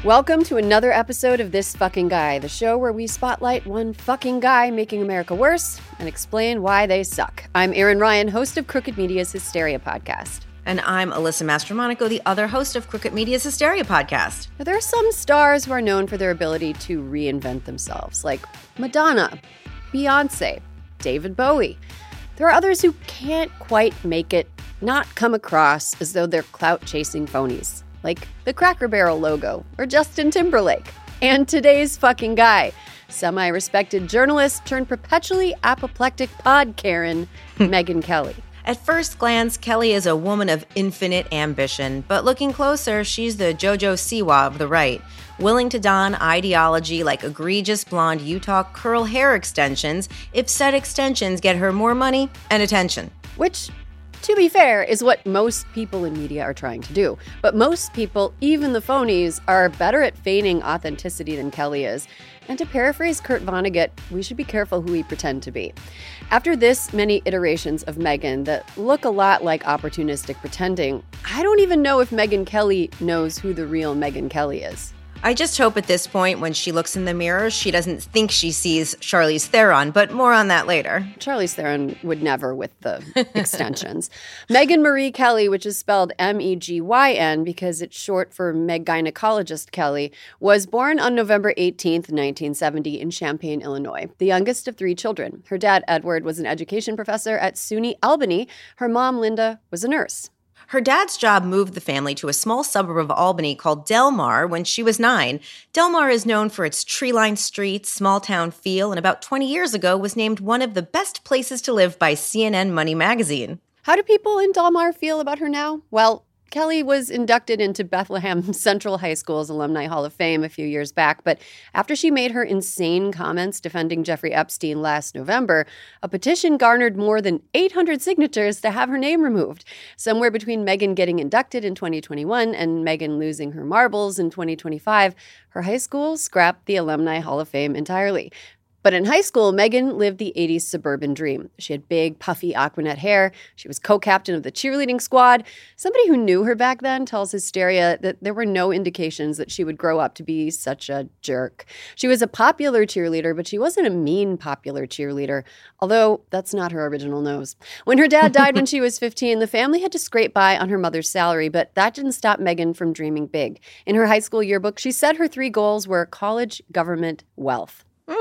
Welcome to another episode of This Fucking Guy, the show where we spotlight one fucking guy making America worse and explain why they suck. I'm Erin Ryan, host of Crooked Media's Hysteria podcast. And I'm Alyssa Mastromonaco, the other host of Crooked Media's Hysteria podcast. Now, there are some stars who are known for their ability to reinvent themselves, like Madonna, Beyonce, David Bowie. There are others who can't quite make it not come across as though they're clout-chasing phonies, like the Cracker Barrel logo or Justin Timberlake. And today's fucking guy, semi-respected journalist turned perpetually apoplectic pod Karen, Megyn Kelly. At first glance, Kelly is a woman of infinite ambition, but looking closer, she's the JoJo Siwa of the right, willing to don ideology like egregious blonde Utah curl hair extensions if said extensions get her more money and attention. Which, to be fair, is what most people in media are trying to do. But most people, even the phonies, are better at feigning authenticity than Kelly is. And to paraphrase Kurt Vonnegut, we should be careful who we pretend to be. After this many iterations of Megyn that look a lot like opportunistic pretending, I don't even know if Megyn Kelly knows who the real Megyn Kelly is. I just hope at this point, when she looks in the mirror, she doesn't think she sees Charlize Theron, but more on that later. Charlize Theron would never with the extensions. Megyn Marie Kelly, which is spelled M-E-G-Y-N because it's short for Meg Gynecologist Kelly, was born on November 18th, 1970 in Champaign, Illinois, the youngest of three children. Her dad, Edward, was an education professor at SUNY Albany. Her mom, Linda, was a nurse. Her dad's job moved the family to a small suburb of Albany called Del Mar when she was 9. Del Mar is known for its tree-lined streets, small-town feel, and about 20 years ago was named one of the best places to live by CNN Money magazine. How do people in Del Mar feel about her now? Well, Kelly was inducted into Bethlehem Central High School's Alumni Hall of Fame a few years back, but after she made her insane comments defending Jeffrey Epstein last November, a petition garnered more than 800 signatures to have her name removed. Somewhere between Megyn getting inducted in 2021 and Megyn losing her marbles in 2025, her high school scrapped the Alumni Hall of Fame entirely. But in high school, Megyn lived the 80s suburban dream. She had big, puffy Aquanet hair. She was co-captain of the cheerleading squad. Somebody who knew her back then tells Hysteria that there were no indications that she would grow up to be such a jerk. She was a popular cheerleader, but she wasn't a mean popular cheerleader, although that's not her original nose. When her dad died when she was 15, the family had to scrape by on her mother's salary, but that didn't stop Megyn from dreaming big. In her high school yearbook, she said her 3 goals were college, government, wealth.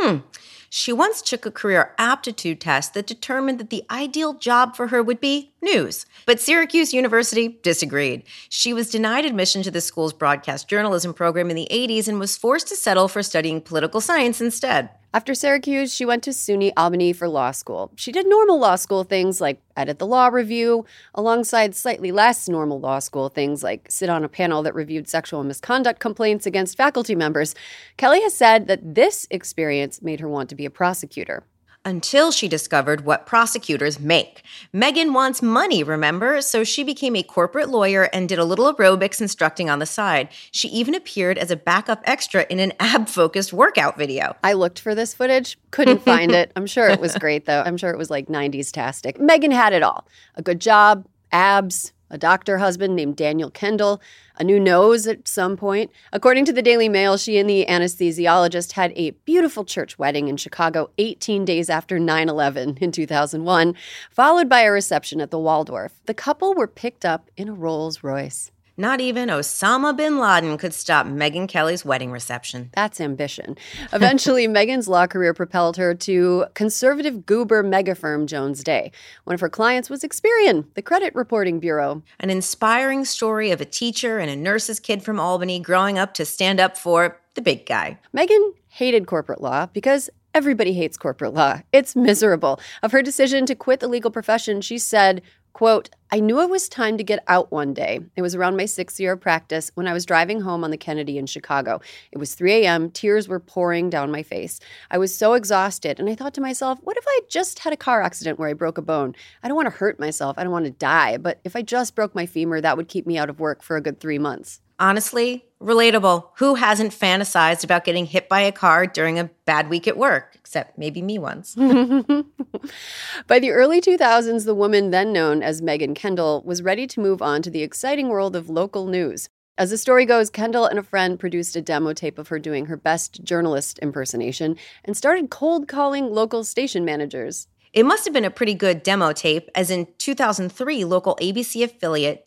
She once took a career aptitude test that determined that the ideal job for her would be news. But Syracuse University disagreed. She was denied admission to the school's broadcast journalism program in the 80s and was forced to settle for studying political science instead. After Syracuse, she went to SUNY Albany for law school. She did normal law school things like edit the law review, alongside slightly less normal law school things like sit on a panel that reviewed sexual misconduct complaints against faculty members. Kelly has said that this experience made her want to be a prosecutor. Until she discovered what prosecutors make. Megyn wants money, remember? So she became a corporate lawyer and did a little aerobics instructing on the side. She even appeared as a backup extra in an ab-focused workout video. I looked for this footage, couldn't find it. I'm sure it was great, though. I'm sure it was like 90s-tastic. Megyn had it all. A good job, abs, a doctor husband named Daniel Kendall, a new nose at some point. According to the Daily Mail, she and the anesthesiologist had a beautiful church wedding in Chicago 18 days after 9/11 in 2001, followed by a reception at the Waldorf. The couple were picked up in a Rolls Royce. Not even Osama bin Laden could stop Megyn Kelly's wedding reception. That's ambition. Eventually, Megyn's law career propelled her to conservative goober mega firm Jones Day. One of her clients was Experian, the credit reporting bureau. An inspiring story of a teacher and a nurse's kid from Albany growing up to stand up for the big guy. Megyn hated corporate law because everybody hates corporate law. It's miserable. Of her decision to quit the legal profession, she said, quote, I knew it was time to get out one day. It was around my 6th year of practice when I was driving home on the Kennedy in Chicago. It was 3 a.m. Tears were pouring down my face. I was so exhausted, and I thought to myself, what if I just had a car accident where I broke a bone? I don't want to hurt myself. I don't want to die. But if I just broke my femur, that would keep me out of work for a good 3 months. Honestly, relatable. Who hasn't fantasized about getting hit by a car during a bad week at work? Except maybe me once. By the early 2000s, the woman then known as Megyn Kendall was ready to move on to the exciting world of local news. As the story goes, Kendall and a friend produced a demo tape of her doing her best journalist impersonation and started cold calling local station managers. It must have been a pretty good demo tape, as in 2003, local ABC affiliate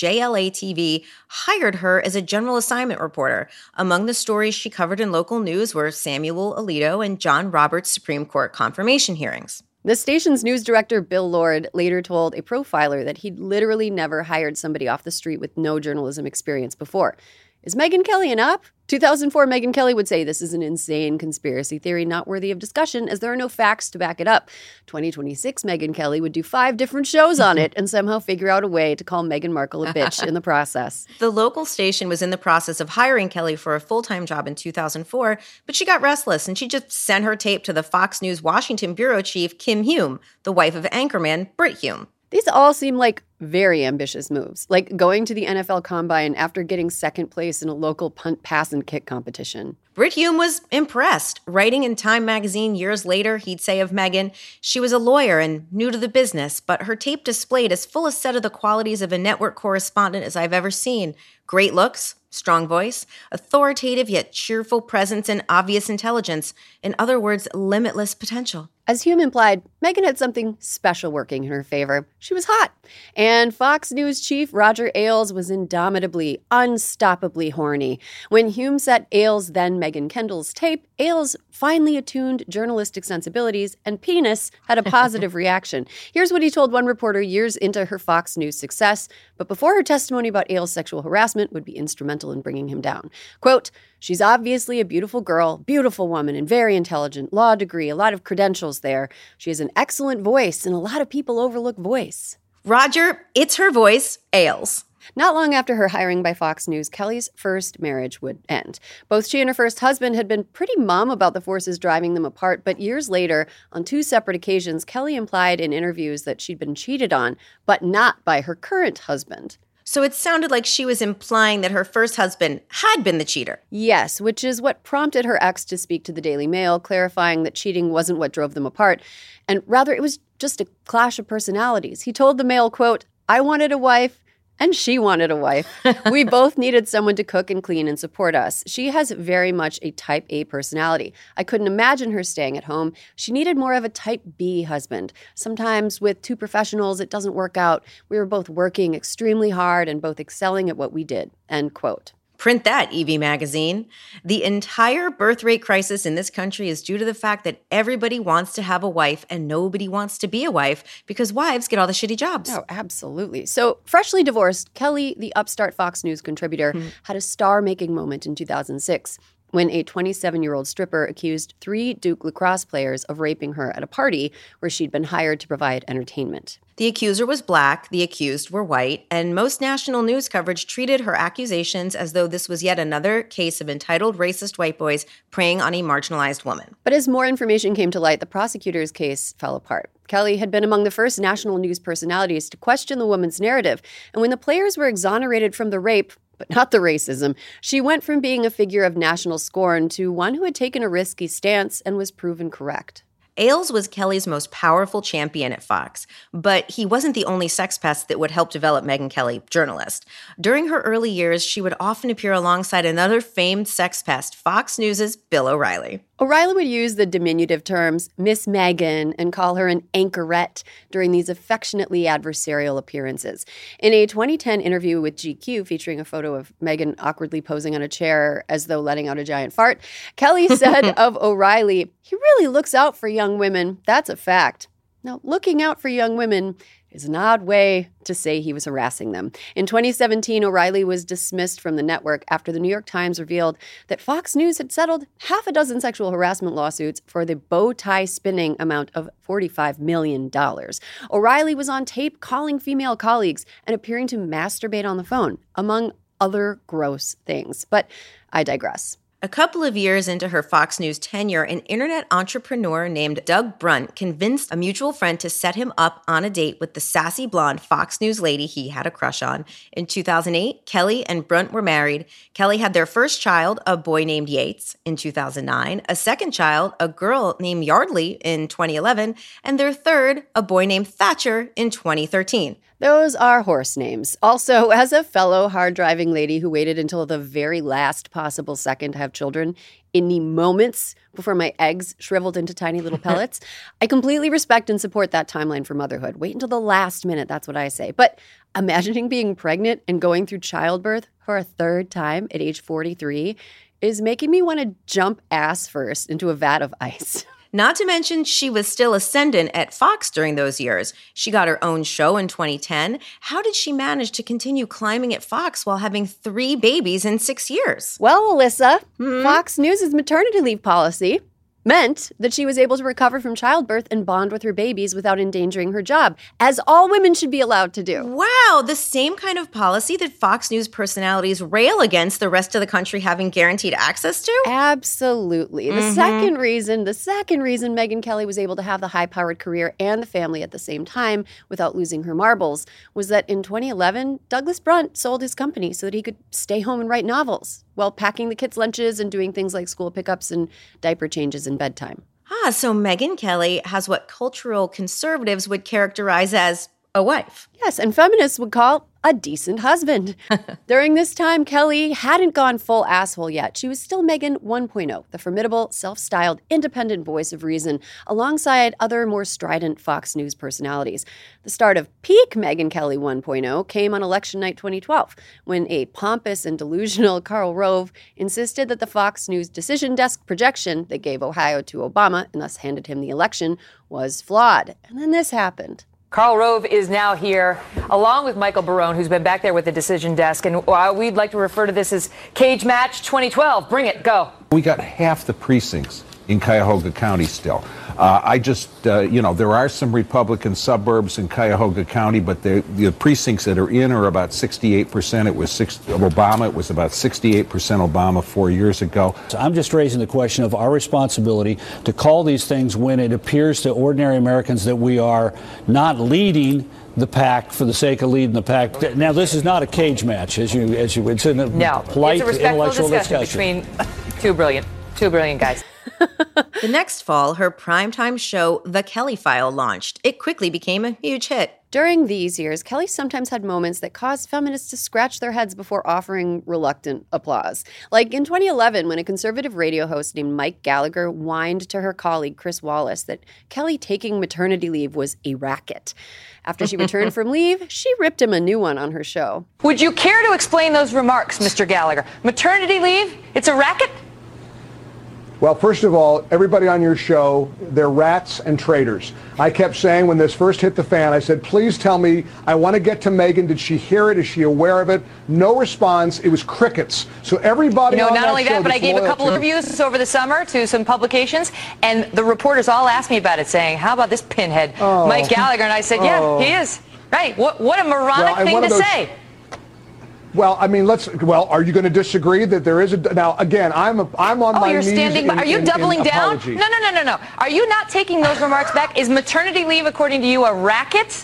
WJLA-TV hired her as a general assignment reporter. Among the stories she covered in local news were Samuel Alito and John Roberts' Supreme Court confirmation hearings. The station's news director, Bill Lord, later told a profiler that he'd literally never hired somebody off the street with no journalism experience before. Is Megyn Kelly an op? 2004 Megyn Kelly would say this is an insane conspiracy theory not worthy of discussion as there are no facts to back it up. 2026 Megyn Kelly would do 5 different shows on it and somehow figure out a way to call Meghan Markle a bitch in the process. The local station was in the process of hiring Kelly for a full-time job in 2004, but she got restless and she just sent her tape to the Fox News Washington bureau chief, Kim Hume, the wife of anchorman Brit Hume. These all seem like very ambitious moves, like going to the NFL Combine after getting second place in a local punt, pass, and kick competition. Brit Hume was impressed. Writing in Time magazine years later, he'd say of Megyn, she was a lawyer and new to the business, but her tape displayed as full a set of the qualities of a network correspondent as I've ever seen. Great looks, strong voice, authoritative yet cheerful presence, and obvious intelligence. In other words, limitless potential. As Hume implied, Megyn had something special working in her favor. She was hot. And Fox News chief Roger Ailes was indomitably, unstoppably horny. When Hume set Ailes, then Megyn Kendall's tape, Ailes finely attuned journalistic sensibilities, and penis had a positive reaction. Here's what he told one reporter years into her Fox News success, but before her testimony about Ailes' sexual harassment would be instrumental in bringing him down. Quote, she's obviously a beautiful girl, beautiful woman, and very intelligent, law degree, a lot of credentials there. She has an excellent voice, and a lot of people overlook voice. Roger, it's her voice, Ailes. Not long after her hiring by Fox News, Kelly's first marriage would end. Both she and her first husband had been pretty mum about the forces driving them apart, but years later, on 2 separate occasions, Kelly implied in interviews that she'd been cheated on, but not by her current husband. So it sounded like she was implying that her first husband had been the cheater. Yes, which is what prompted her ex to speak to the Daily Mail, clarifying that cheating wasn't what drove them apart, and rather it was just a clash of personalities. He told the Mail, quote, I wanted a wife, and she wanted a wife. We both needed someone to cook and clean and support us. She has very much a type A personality. I couldn't imagine her staying at home. She needed more of a type B husband. Sometimes with 2 professionals, it doesn't work out. We were both working extremely hard and both excelling at what we did. End quote. Print that, Evie Magazine. The entire birth rate crisis in this country is due to the fact that everybody wants to have a wife and nobody wants to be a wife because wives get all the shitty jobs. Oh, absolutely. So, freshly divorced, Kelly, the upstart Fox News contributor, had a star-making moment in 2006 when a 27-year-old stripper accused 3 Duke lacrosse players of raping her at a party where she'd been hired to provide entertainment. The accuser was black, the accused were white, and most national news coverage treated her accusations as though this was yet another case of entitled racist white boys preying on a marginalized woman. But as more information came to light, the prosecutor's case fell apart. Kelly had been among the first national news personalities to question the woman's narrative, and when the players were exonerated from the rape, but not the racism, she went from being a figure of national scorn to one who had taken a risky stance and was proven correct. Ailes was Kelly's most powerful champion at Fox, but he wasn't the only sex pest that would help develop Megyn Kelly, journalist. During her early years, she would often appear alongside another famed sex pest, Fox News' Bill O'Reilly. O'Reilly would use the diminutive terms Miss Megyn and call her an anchorette during these affectionately adversarial appearances. In a 2010 interview with GQ featuring a photo of Megyn awkwardly posing on a chair as though letting out a giant fart, Kelly said of O'Reilly, he really looks out for young women. That's a fact. Now, looking out for young women is an odd way to say he was harassing them. In 2017, O'Reilly was dismissed from the network after the New York Times revealed that Fox News had settled 6 sexual harassment lawsuits for the bow tie spinning amount of $45 million. O'Reilly was on tape calling female colleagues and appearing to masturbate on the phone, among other gross things. But I digress. A couple of years into her Fox News tenure, an internet entrepreneur named Doug Brunt convinced a mutual friend to set him up on a date with the sassy blonde Fox News lady he had a crush on. In 2008, Kelly and Brunt were married. Kelly had their first child, a boy named Yates, in 2009, a second child, a girl named Yardley, in 2011, and their third, a boy named Thatcher, in 2013. Those are horse names. Also, as a fellow hard-driving lady who waited until the very last possible second to have children, in the moments before my eggs shriveled into tiny little pellets, I completely respect and support that timeline for motherhood. Wait until the last minute, that's what I say. But imagining being pregnant and going through childbirth for a third time at age 43 is making me want to jump ass first into a vat of ice. Not to mention, she was still ascendant at Fox during those years. She got her own show in 2010. How did she manage to continue climbing at Fox while having 3 babies in 6 years? Well, Alyssa, Fox News' maternity leave policy meant that she was able to recover from childbirth and bond with her babies without endangering her job, as all women should be allowed to do. Wow, the same kind of policy that Fox News personalities rail against the rest of the country having guaranteed access to? Absolutely. The second reason Megyn Kelly was able to have the high-powered career and the family at the same time without losing her marbles was that in 2011, Douglas Brunt sold his company so that he could stay home and write novels while packing the kids' lunches and doing things like school pickups and diaper changes and bedtime. So Megyn Kelly has what cultural conservatives would characterize as a wife. Yes, and feminists would call a decent husband. During this time, Kelly hadn't gone full asshole yet. She was still Megyn 1.0, the formidable, self-styled, independent voice of reason, alongside other more strident Fox News personalities. The start of peak Megyn Kelly 1.0 came on election night 2012, when a pompous and delusional Karl Rove insisted that the Fox News decision desk projection that gave Ohio to Obama and thus handed him the election was flawed. And then this happened. Karl Rove is now here, along with Michael Barone, who's been back there with the decision desk. And we'd like to refer to this as Cage Match 2012. Bring it. Go. We got half the precincts in Cuyahoga County still. There are some Republican suburbs in Cuyahoga County, but the precincts that are in are about 68%. It was Obama. It was about 68% Obama 4 years ago. So I'm just raising the question of our responsibility to call these things when it appears to ordinary Americans that we are not leading the pack for the sake of leading the pack. Now, this is not a cage match, it's in a polite, it's a intellectual discussion between two brilliant guys. The next fall, her primetime show, The Kelly File, launched. It quickly became a huge hit. During these years, Kelly sometimes had moments that caused feminists to scratch their heads before offering reluctant applause. Like in 2011, when a conservative radio host named Mike Gallagher whined to her colleague Chris Wallace that Kelly taking maternity leave was a racket. After she returned from leave, she ripped him a new one on her show. Would you care to explain those remarks, Mr. Gallagher? Maternity leave? It's a racket? Well, first of all, everybody on your show, they're rats and traitors. I kept saying when this first hit the fan, I said, please tell me, I want to get to Megyn. Did she hear it? Is she aware of it? No response. It was crickets. So everybody on not only that, but I gave a couple of interviews over the summer to some publications, and the reporters all asked me about it, saying, how about this pinhead, Mike Gallagher? And I said, yeah, he is. Right. What a moronic thing to say. Well, I mean, are you going to disagree that there is now, again, I'm on my knees. Are you doubling down? Apology. No. Are you not taking those remarks back? Is maternity leave, according to you, a racket?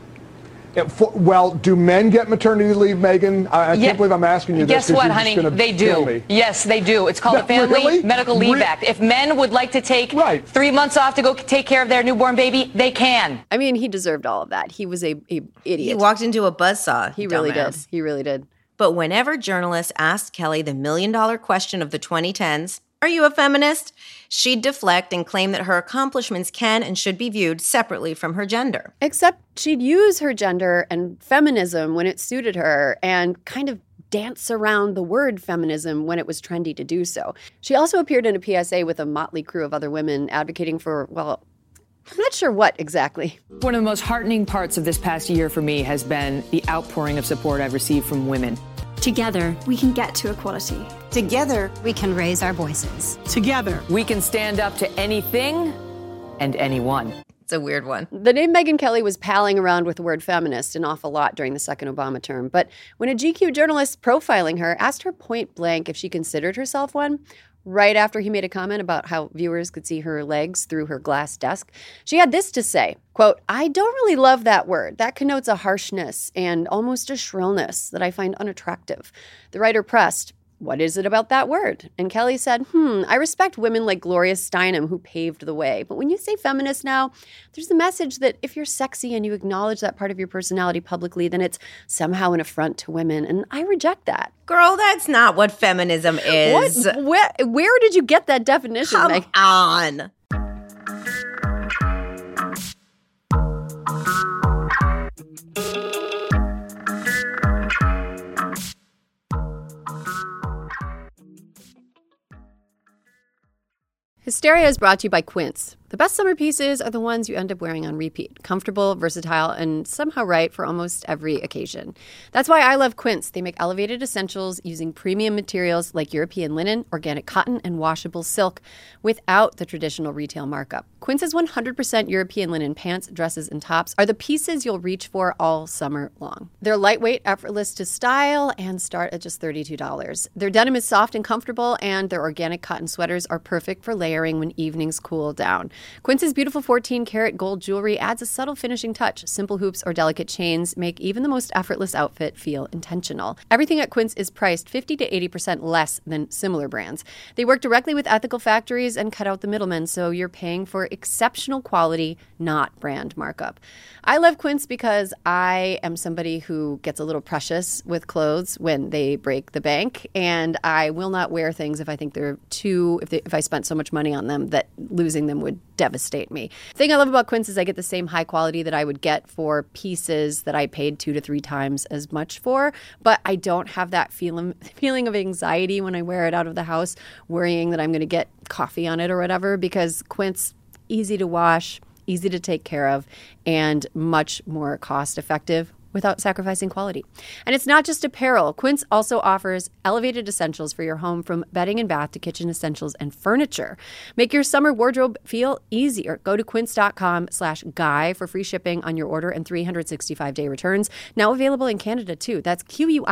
Do men get maternity leave, Megyn? I can't believe I'm asking you this. Guess what, honey? They do. Yes, they do. It's called the Family Medical Leave Act. If men would like to take 3 months off to go take care of their newborn baby, they can. I mean, he deserved all of that. He was a idiot. He walked into a buzzsaw. He really did. He really did. But whenever journalists asked Kelly the million-dollar question of the 2010s, are you a feminist? She'd deflect and claim that her accomplishments can and should be viewed separately from her gender. Except she'd use her gender and feminism when it suited her and kind of dance around the word feminism when it was trendy to do so. She also appeared in a PSA with a motley crew of other women advocating for, well, I'm not sure what exactly. One of the most heartening parts of this past year for me has been the outpouring of support I've received from women. Together, we can get to equality. Together, we can raise our voices. Together, we can stand up to anything and anyone. It's a weird one. The name Megyn Kelly was palling around with the word feminist an awful lot during the second Obama term. But when a GQ journalist profiling her asked her point blank if she considered herself one, right after he made a comment about how viewers could see her legs through her glass desk, she had this to say, quote, I don't really love that word. That connotes a harshness and almost a shrillness that I find unattractive. The writer pressed, what is it about that word? And Kelly said, I respect women like Gloria Steinem who paved the way. But when you say feminist now, there's the message that if you're sexy and you acknowledge that part of your personality publicly, then it's somehow an affront to women. And I reject that. Girl, that's not what feminism is. What? Where did you get that definition? Come on. Hysteria is brought to you by Quince. The best summer pieces are the ones you end up wearing on repeat. Comfortable, versatile, and somehow right for almost every occasion. That's why I love Quince. They make elevated essentials using premium materials like European linen, organic cotton, and washable silk without the traditional retail markup. Quince's 100% European linen pants, dresses, and tops are the pieces you'll reach for all summer long. They're lightweight, effortless to style, and start at just $32. Their denim is soft and comfortable, and their organic cotton sweaters are perfect for layering when evenings cool down. Quince's beautiful 14-karat gold jewelry adds a subtle finishing touch. Simple hoops or delicate chains make even the most effortless outfit feel intentional. Everything at Quince is priced 50 to 80% less than similar brands. They work directly with ethical factories and cut out the middlemen, so you're paying for exceptional quality, not brand markup. I love Quince because I am somebody who gets a little precious with clothes when they break the bank, and I will not wear things if I think they're if I spent so much money on them that losing them would devastate me. The thing I love about Quince is I get the same high quality that I would get for pieces that I paid 2 to 3 times as much for, but I don't have that feeling of anxiety when I wear it out of the house, worrying that I'm going to get coffee on it or whatever, because Quince, easy to wash, easy to take care of, and much more cost effective without sacrificing quality. And it's not just apparel. Quince also offers elevated essentials for your home, from bedding and bath to kitchen essentials and furniture. Make your summer wardrobe feel easier. Go to quince.com/guy for free shipping on your order and 365-day returns. Now available in Canada too. That's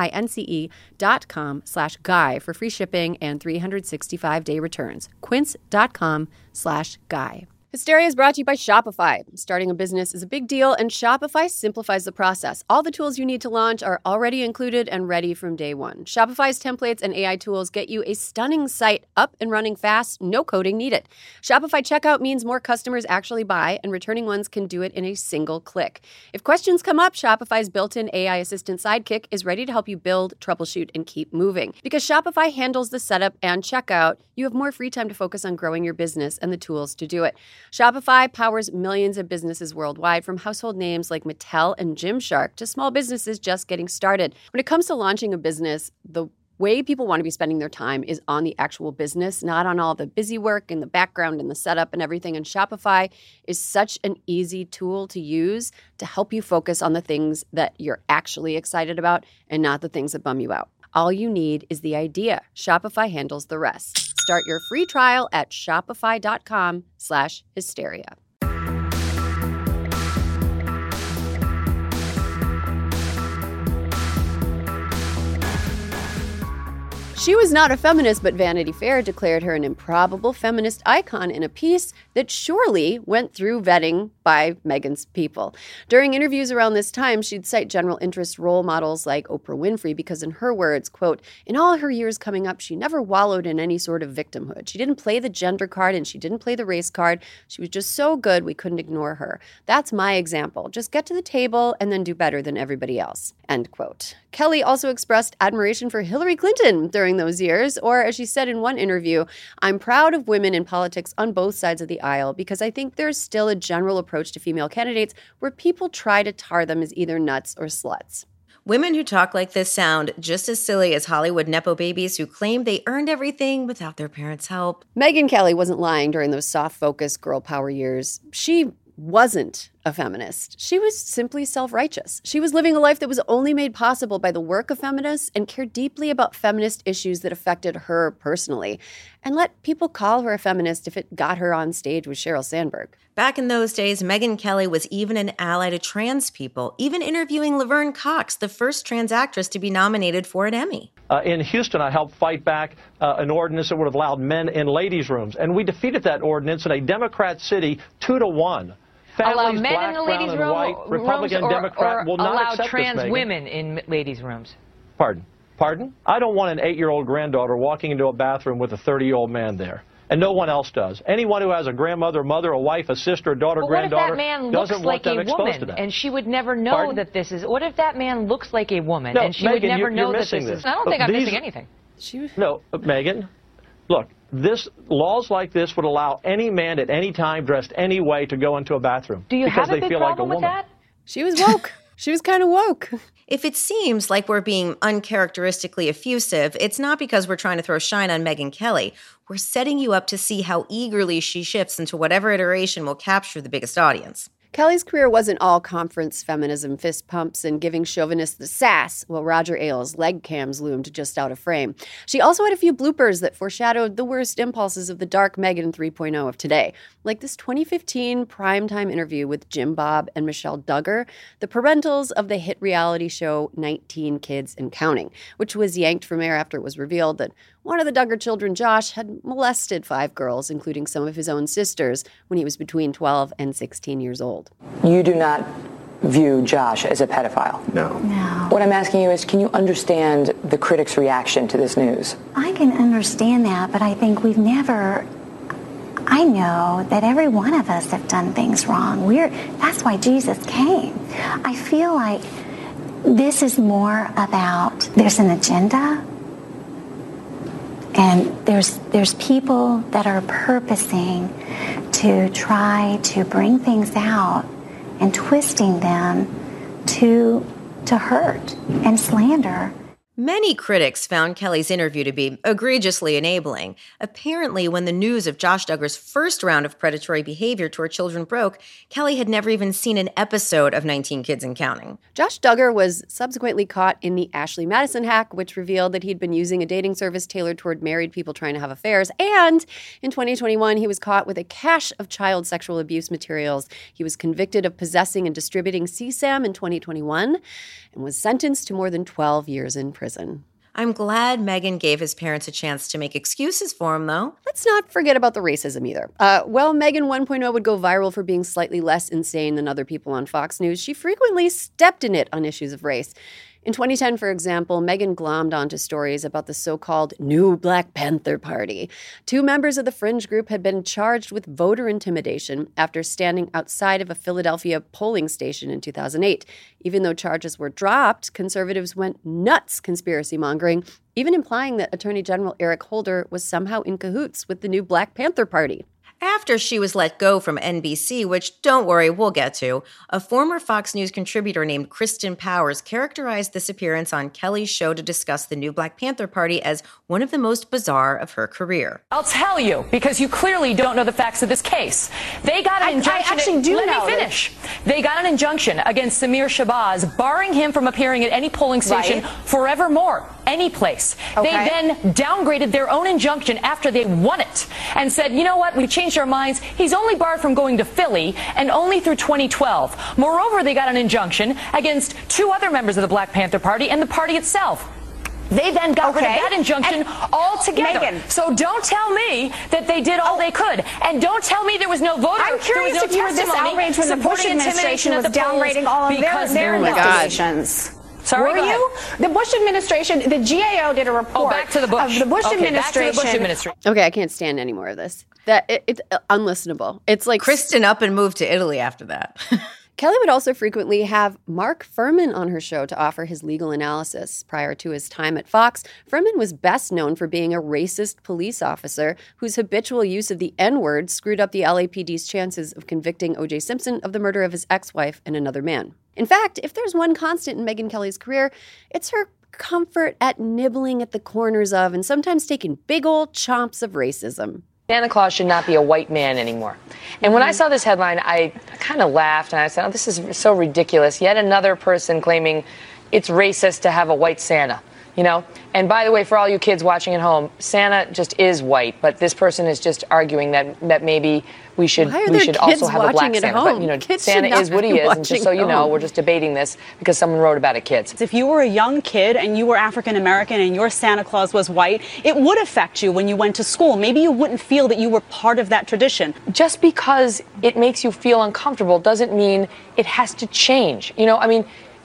QUINCE.com/guy for free shipping and 365-day returns. Quince.com/guy. Hysteria is brought to you by Shopify. Starting a business is a big deal, and Shopify simplifies the process. All the tools you need to launch are already included and ready from day one. Shopify's templates and AI tools get you a stunning site up and running fast, no coding needed. Shopify checkout means more customers actually buy, and returning ones can do it in a single click. If questions come up, Shopify's built-in AI assistant Sidekick is ready to help you build, troubleshoot, and keep moving. Because Shopify handles the setup and checkout, you have more free time to focus on growing your business and the tools to do it. Shopify powers millions of businesses worldwide, from household names like Mattel and Gymshark to small businesses just getting started. When it comes to launching a business, the way people want to be spending their time is on the actual business, not on all the busy work and the background and the setup and everything. And Shopify is such an easy tool to use to help you focus on the things that you're actually excited about and not the things that bum you out. All you need is the idea. Shopify handles the rest. Start your free trial at shopify.com/hysteria. She was not a feminist, but Vanity Fair declared her an improbable feminist icon in a piece that surely went through vetting by Meghan's people. During interviews around this time, she'd cite general interest role models like Oprah Winfrey because, in her words, quote, "In all her years coming up, she never wallowed in any sort of victimhood. She didn't play the gender card and she didn't play the race card. She was just so good we couldn't ignore her. That's my example. Just get to the table and then do better than everybody else," end quote. Kelly also expressed admiration for Hillary Clinton during those years, or as she said in one interview, "I'm proud of women in politics on both sides of the aisle because I think there's still a general approach to female candidates where people try to tar them as either nuts or sluts." Women who talk like this sound just as silly as Hollywood Nepo babies who claim they earned everything without their parents' help. Megyn Kelly wasn't lying during those soft-focused girl power years. She wasn't a feminist. She was simply self-righteous. She was living a life that was only made possible by the work of feminists and cared deeply about feminist issues that affected her personally, and let people call her a feminist if it got her on stage with Sheryl Sandberg. Back in those days, Megyn Kelly was even an ally to trans people, even interviewing Laverne Cox, the first trans actress to be nominated for an Emmy. In Houston, I helped fight back an ordinance that would have allowed men in ladies' rooms, and we defeated that ordinance in a Democrat city 2-1. Allow Families, men black, in the brown, ladies' and room white, Republican, rooms, Democrat, or will not allow accept trans this, Megyn. women in ladies' rooms? Pardon? Pardon? I don't want an 8-year-old granddaughter walking into a bathroom with a 30-year-old man there. And no one else does. Anyone who has a grandmother, mother, a wife, a sister, a daughter, granddaughter doesn't want them exposed to that. And she would never know Pardon? that this is. What if that man looks like a woman No, and she Megan, would never know that missing this is? I don't think I'm missing anything. No, Megan, look, laws like this would allow any man at any time dressed any way to go into a bathroom. Do you because have a they big feel like a problem with woman. that? She was woke. She was kind of woke. If it seems like we're being uncharacteristically effusive, it's not because we're trying to throw shine on Megyn Kelly. We're setting you up to see how eagerly she shifts into whatever iteration will capture the biggest audience. Kelly's career wasn't all conference feminism, fist pumps, and giving chauvinists the sass, while Roger Ailes' leg cams loomed just out of frame. She also had a few bloopers that foreshadowed the worst impulses of the dark Megyn 3.0 of today, like this 2015 primetime interview with Jim Bob and Michelle Duggar, the parentals of the hit reality show 19 Kids and Counting, which was yanked from air after it was revealed that one of the Duggar children, Josh, had molested 5 girls, including some of his own sisters, when he was between 12 and 16 years old. You do not view Josh as a pedophile? No. What I'm asking you is, can you understand the critics' reaction to this news? I can understand that, but I think I know that every one of us have done things wrong. That's why Jesus came. I feel like this is more about, there's an agenda, and there's people that are purposing to try to bring things out and twisting them to hurt and slander. Many critics found Kelly's interview to be egregiously enabling. Apparently, when the news of Josh Duggar's first round of predatory behavior toward children broke, Kelly had never even seen an episode of 19 Kids and Counting. Josh Duggar was subsequently caught in the Ashley Madison hack, which revealed that he'd been using a dating service tailored toward married people trying to have affairs. And in 2021, he was caught with a cache of child sexual abuse materials. He was convicted of possessing and distributing CSAM in 2021 and was sentenced to more than 12 years in prison. I'm glad Megyn gave his parents a chance to make excuses for him, though. Let's not forget about the racism either. While Megyn 1.0 would go viral for being slightly less insane than other people on Fox News, she frequently stepped in it on issues of race. In 2010, for example, Megyn glommed onto stories about the so-called New Black Panther Party. 2 members of the fringe group had been charged with voter intimidation after standing outside of a Philadelphia polling station in 2008. Even though charges were dropped, conservatives went nuts conspiracy mongering, even implying that Attorney General Eric Holder was somehow in cahoots with the New Black Panther Party. After she was let go from NBC, which, don't worry, we'll get to, a former Fox News contributor named Kristen Powers characterized this appearance on Kelly's show to discuss the New Black Panther Party as one of the most bizarre of her career. I'll tell you, because you clearly don't know the facts of this case. They got an injunction. I actually do know. Let me finish. They got an injunction against Samir Shabazz, barring him from appearing at any polling station forevermore, any place. Okay. They then downgraded their own injunction after they won it and said, you know what, we've changed our minds. He's only barred from going to Philly and only through 2012. Moreover, they got an injunction against 2 other members of the Black Panther Party and the party itself. They then got rid of that injunction altogether. Megyn. So don't tell me that they did all they could. And don't tell me there was no voter. I'm curious if you were this outraged when the Bush administration was downgrading all of their investigations. Sorry, were you? The Bush administration, the GAO did a report back to the Bush. of the Bush administration. Back to the Bush administration. Okay, I can't stand any more of this. It's unlistenable. It's like Kristen up and moved to Italy after that. Kelly would also frequently have Mark Furman on her show to offer his legal analysis. Prior to his time at Fox, Furman was best known for being a racist police officer whose habitual use of the N-word screwed up the LAPD's chances of convicting O.J. Simpson of the murder of his ex-wife and another man. In fact, if there's one constant in Megyn Kelly's career, it's her comfort at nibbling at the corners of and sometimes taking big old chomps of racism. Santa Claus should not be a white man anymore. And when I saw this headline, I kind of laughed and I said, oh, this is so ridiculous. Yet another person claiming it's racist to have a white Santa, you know? And by the way, for all you kids watching at home, Santa just is white, but this person is just arguing that maybe we should also have a black Santa. But, you know, Santa is what he is, and just so you know, we're just debating this because someone wrote about it, kids. If you were a young kid and you were African American and your Santa Claus was white, it would affect you when you went to school. Maybe you wouldn't feel that you were part of that tradition. Just because it makes you feel uncomfortable doesn't mean it has to change. You know, I mean,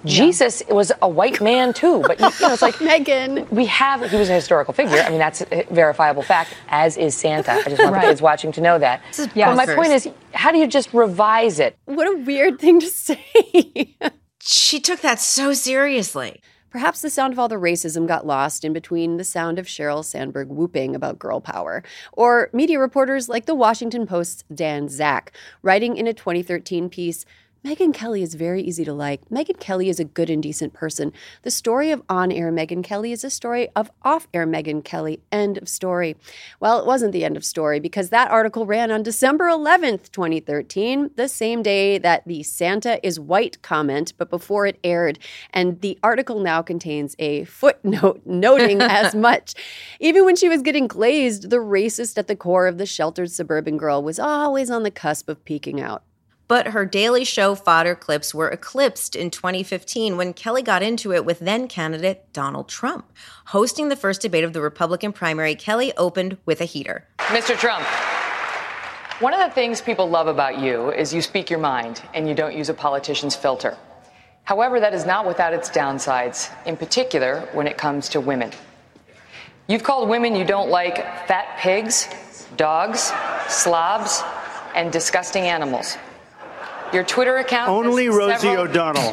Jesus was a white man too, but it's like Megyn. He was a historical figure. I mean, that's a verifiable fact, as is Santa. I just want the kids watching to know that. But my point is, how do you just revise it? What a weird thing to say. She took that so seriously. Perhaps the sound of all the racism got lost in between the sound of Sheryl Sandberg whooping about girl power, or media reporters like the Washington Post's Dan Zak, writing in a 2013 piece, Megyn Kelly is very easy to like. Megyn Kelly is a good and decent person. The story of on-air Megyn Kelly is a story of off-air Megyn Kelly. End of story. Well, it wasn't the end of story because that article ran on December 11th, 2013, the same day that the Santa is white comment, but before it aired. And the article now contains a footnote noting as much. Even when she was getting glazed, the racist at the core of the sheltered suburban girl was always on the cusp of peeking out. But her Daily Show fodder clips were eclipsed in 2015 when Kelly got into it with then-candidate Donald Trump. Hosting the first debate of the Republican primary, Kelly opened with a heater. Mr. Trump, one of the things people love about you is you speak your mind and you don't use a politician's filter. However, that is not without its downsides, in particular when it comes to women. You've called women you don't like fat pigs, dogs, slobs, and disgusting animals. Your Twitter account... Only Rosie O'Donnell.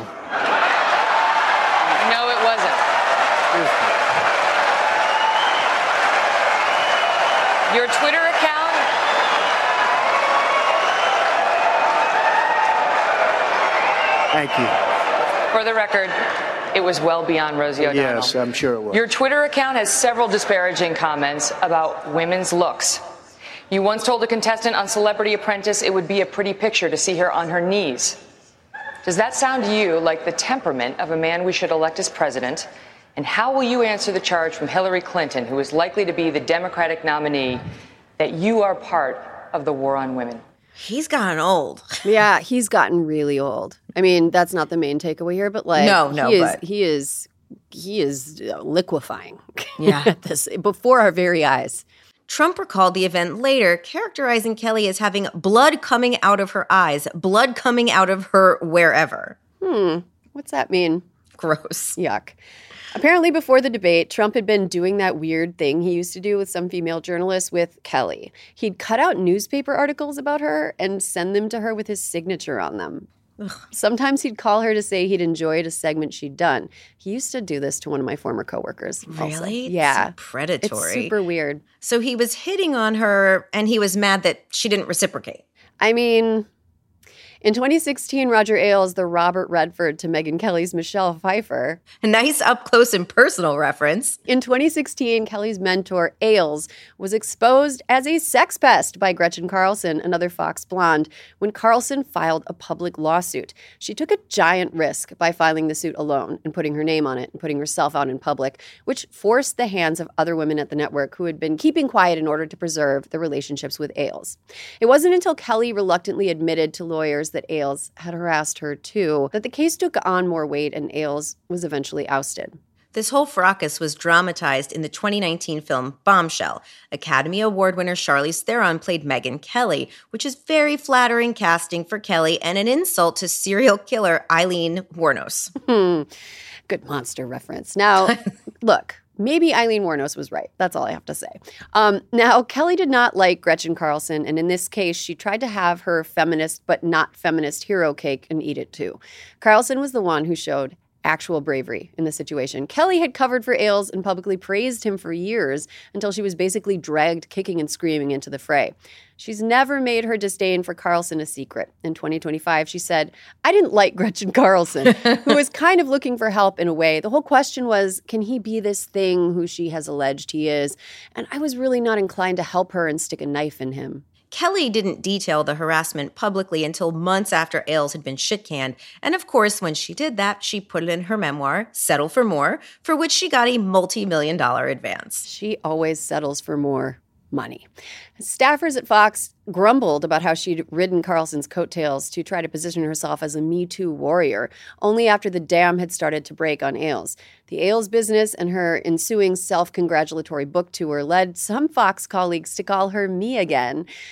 No, it wasn't. Your Twitter account... Thank you. For the record, it was well beyond Rosie O'Donnell. Yes, I'm sure it was. Your Twitter account has several disparaging comments about women's looks. You once told a contestant on Celebrity Apprentice it would be a pretty picture to see her on her knees. Does that sound to you like the temperament of a man we should elect as president? And how will you answer the charge from Hillary Clinton, who is likely to be the Democratic nominee, that you are part of the war on women? He's gotten old. Yeah, he's gotten really old. I mean, that's not the main takeaway here, but he is liquefying. Yeah. At this before our very eyes. Trump recalled the event later, characterizing Kelly as having blood coming out of her eyes, blood coming out of her wherever. What's that mean? Gross. Yuck. Apparently, before the debate, Trump had been doing that weird thing he used to do with some female journalists with Kelly. He'd cut out newspaper articles about her and send them to her with his signature on them. Ugh. Sometimes he'd call her to say he'd enjoyed a segment she'd done. He used to do this to one of my former coworkers. Really? Also. Yeah. So predatory. It's super weird. So he was hitting on her and he was mad that she didn't reciprocate. I mean, in 2016, Roger Ailes, the Robert Redford to Megyn Kelly's Michelle Pfeiffer. A nice up-close and personal reference. In 2016, Kelly's mentor, Ailes, was exposed as a sex pest by Gretchen Carlson, another Fox blonde, when Carlson filed a public lawsuit. She took a giant risk by filing the suit alone and putting her name on it and putting herself out in public, which forced the hands of other women at the network who had been keeping quiet in order to preserve the relationships with Ailes. It wasn't until Kelly reluctantly admitted to lawyers that Ailes had harassed her too, that the case took on more weight and Ailes was eventually ousted. This whole fracas was dramatized in the 2019 film Bombshell. Academy Award winner Charlize Theron played Megyn Kelly, which is very flattering casting for Kelly and an insult to serial killer Aileen Wuornos. Good monster reference. Now, look. Maybe Aileen Wuornos was right. That's all I have to say. Now, Kelly did not like Gretchen Carlson, and in this case, she tried to have her feminist but not feminist hero cake and eat it too. Carlson was the one who showed actual bravery in the situation. Kelly had covered for Ailes and publicly praised him for years until she was basically dragged kicking and screaming into the fray. She's never made her disdain for Carlson a secret. In 2025, she said, I didn't like Gretchen Carlson, who was kind of looking for help in a way. The whole question was, can he be this thing who she has alleged he is? And I was really not inclined to help her and stick a knife in him. Kelly didn't detail the harassment publicly until months after Ailes had been shit-canned. And of course, when she did that, she put it in her memoir, Settle for More, for which she got a multi-million-dollar advance. She always settles for more money. Staffers at Fox grumbled about how she'd ridden Carlson's coattails to try to position herself as a Me Too warrior, only after the dam had started to break on Ailes. The Ailes business and her ensuing self-congratulatory book tour led some Fox colleagues to call her Me Again.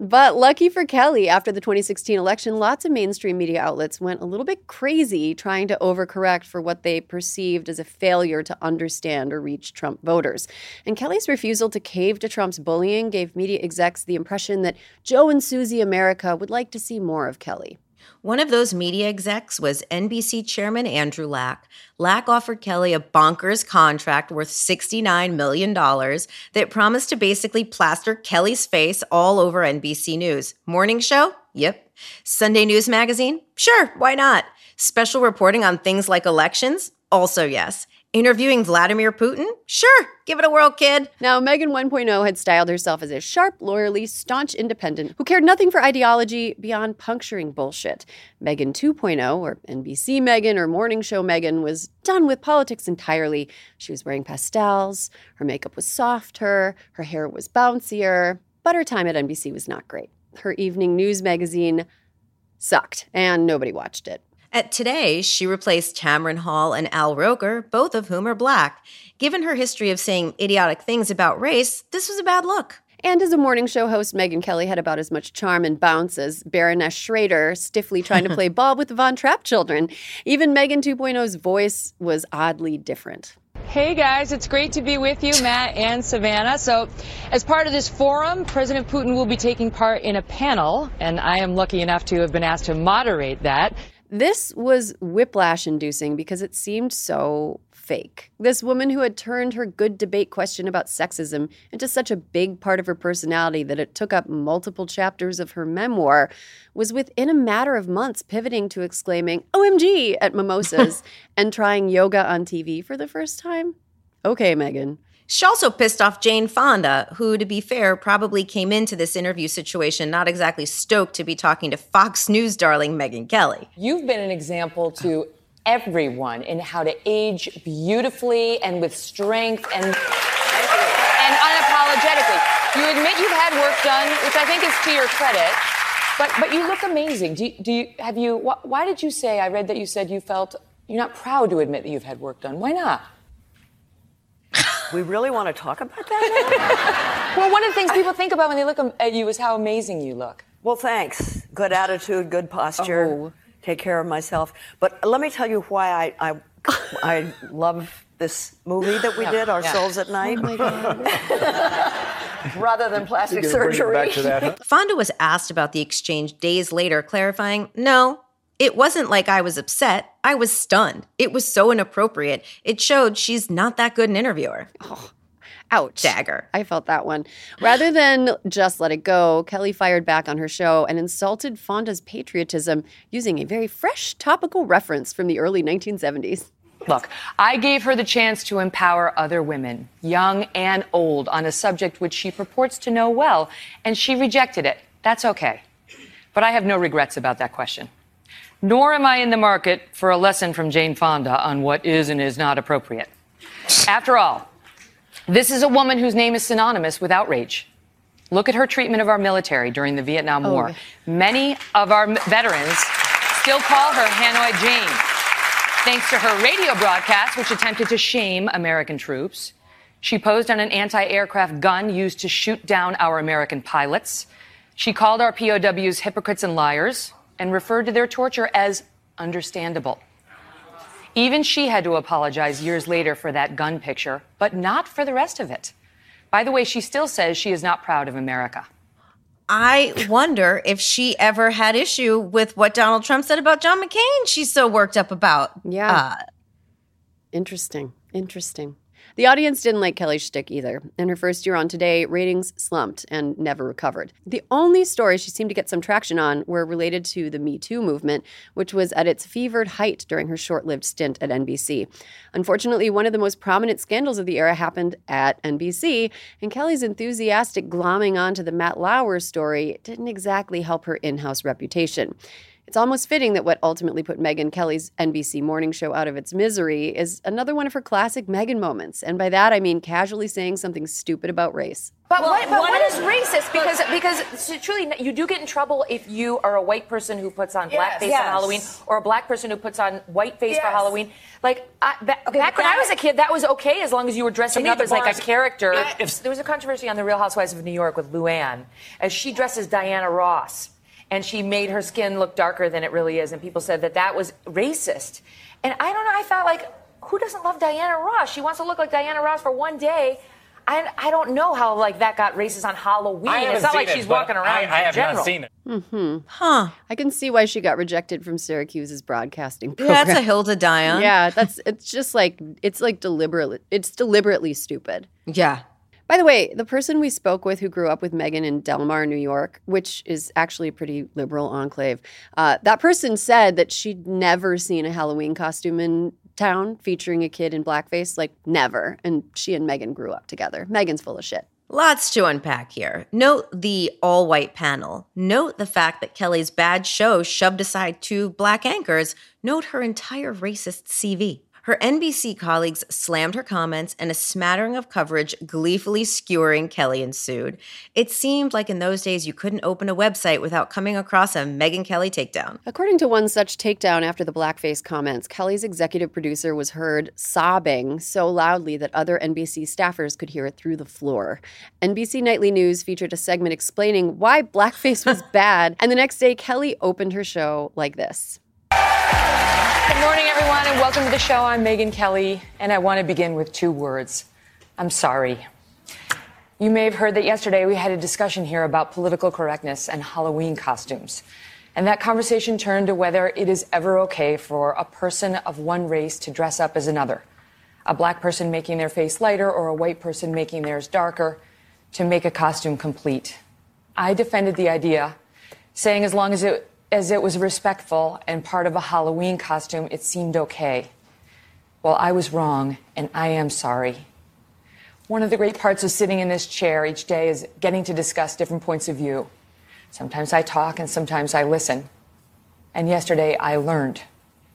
But lucky for Kelly, after the 2016 election, lots of mainstream media outlets went a little bit crazy trying to overcorrect for what they perceived as a failure to understand or reach Trump voters. And Kelly's refusal to cave to Trump's bullying gave media execs the impression that Joe and Susie America would like to see more of Kelly. One of those media execs was NBC chairman Andrew Lack. Lack offered Kelly a bonkers contract worth $69 million that promised to basically plaster Kelly's face all over NBC News. Morning show? Yep. Sunday News Magazine? Sure, why not? Special reporting on things like elections? Also yes. Interviewing Vladimir Putin? Sure, give it a whirl, kid. Now, Megyn 1.0 had styled herself as a sharp, lawyerly, staunch independent who cared nothing for ideology beyond puncturing bullshit. Megyn 2.0, or NBC Megyn or Morning Show Megyn, was done with politics entirely. She was wearing pastels, her makeup was softer, her hair was bouncier, but her time at NBC was not great. Her evening news magazine sucked, and nobody watched it. At Today, she replaced Tamron Hall and Al Roker, both of whom are black. Given her history of saying idiotic things about race, this was a bad look. And as a morning show host, Megyn Kelly had about as much charm and bounce as Baroness Schrader stiffly trying to play ball with the Von Trapp children. Even Megyn 2.0's voice was oddly different. Hey guys, it's great to be with you, Matt and Savannah. So, as part of this forum, President Putin will be taking part in a panel, and I am lucky enough to have been asked to moderate that. This was whiplash-inducing because it seemed so fake. This woman who had turned her good debate question about sexism into such a big part of her personality that it took up multiple chapters of her memoir was within a matter of months pivoting to exclaiming, OMG, at mimosas and trying yoga on TV for the first time. Okay, Megyn. She also pissed off Jane Fonda, who, to be fair, probably came into this interview situation not exactly stoked to be talking to Fox News darling Megyn Kelly. You've been an example to everyone in how to age beautifully and with strength and unapologetically. You admit you've had work done, which I think is to your credit, but you look amazing. Why did you say, I read that you said you're not proud to admit that you've had work done. Why not? We really want to talk about that now? Well, one of the things people think about when they look at you is how amazing you look. Well, thanks. Good attitude, good posture, take care of myself. But let me tell you why I love this movie that we did, Our Souls at Night. Oh my God. Rather than plastic surgery. Back to that. Fonda was asked about the exchange days later, clarifying, no, it wasn't like I was upset. I was stunned. It was so inappropriate. It showed she's not that good an interviewer. Oh, ouch. Dagger. I felt that one. Rather than just let it go, Kelly fired back on her show and insulted Fonda's patriotism using a very fresh topical reference from the early 1970s. Look, I gave her the chance to empower other women, young and old, on a subject which she purports to know well, and she rejected it. That's okay. But I have no regrets about that question. Nor am I in the market for a lesson from Jane Fonda on what is and is not appropriate. After all, this is a woman whose name is synonymous with outrage. Look at her treatment of our military during the Vietnam War. Many of our veterans still call her Hanoi Jane, thanks to her radio broadcast, which attempted to shame American troops. She posed on an anti-aircraft gun used to shoot down our American pilots. She called our POWs hypocrites and liars, and referred to their torture as understandable. Even she had to apologize years later for that gun picture, but not for the rest of it. By the way, she still says she is not proud of America. I wonder if she ever had issue with what Donald Trump said about John McCain she's so worked up about. Yeah. Interesting. The audience didn't like Kelly's shtick either. In her first year on Today, ratings slumped and never recovered. The only stories she seemed to get some traction on were related to the Me Too movement, which was at its fevered height during her short-lived stint at NBC. Unfortunately, one of the most prominent scandals of the era happened at NBC, and Kelly's enthusiastic glomming onto the Matt Lauer story didn't exactly help her in-house reputation. It's almost fitting that what ultimately put Megyn Kelly's NBC morning show out of its misery is another one of her classic Megyn moments. And by that, I mean casually saying something stupid about race. But what is racist? Because truly, you do get in trouble if you are a white person who puts on blackface on Halloween, or a black person who puts on whiteface for Halloween. Like, back when I was a kid, that was okay as long as you were dressing up as like a character. There was a controversy on The Real Housewives of New York with Luann, as she dressed as Diana Ross, and she made her skin look darker than it really is, and people said that was racist. And I don't know, I thought, like, who doesn't love Diana Ross? She wants to look like Diana Ross for one day. I don't know how, like, that got racist on Halloween. It's not like she's walking around in general. I have not seen it. Mm-hmm. Huh. I can see why she got rejected from Syracuse's broadcasting program. Yeah, that's a hill to die on. Yeah, it's deliberately stupid. Yeah. By the way, the person we spoke with who grew up with Megyn in Del Mar, New York, which is actually a pretty liberal enclave, that person said that she'd never seen a Halloween costume in town featuring a kid in blackface, like never. And she and Megyn grew up together. Megyn's full of shit. Lots to unpack here. Note the all-white panel. Note the fact that Kelly's bad show shoved aside 2 black anchors. Note her entire racist CV. Her NBC colleagues slammed her comments, and a smattering of coverage gleefully skewering Kelly ensued. It seemed like in those days you couldn't open a website without coming across a Megyn Kelly takedown. According to one such takedown after the blackface comments, Kelly's executive producer was heard sobbing so loudly that other NBC staffers could hear it through the floor. NBC Nightly News featured a segment explaining why blackface was bad, and the next day Kelly opened her show like this. Good morning, everyone, and welcome to the show. I'm Megyn Kelly, and I want to begin with 2 words. I'm sorry. You may have heard that yesterday we had a discussion here about political correctness and Halloween costumes. And that conversation turned to whether it is ever okay for a person of one race to dress up as another. A black person making their face lighter or a white person making theirs darker to make a costume complete. I defended the idea, saying as long as it was respectful and part of a Halloween costume, it seemed okay. Well, I was wrong, and I am sorry. One of the great parts of sitting in this chair each day is getting to discuss different points of view. Sometimes I talk and sometimes I listen. And yesterday I learned.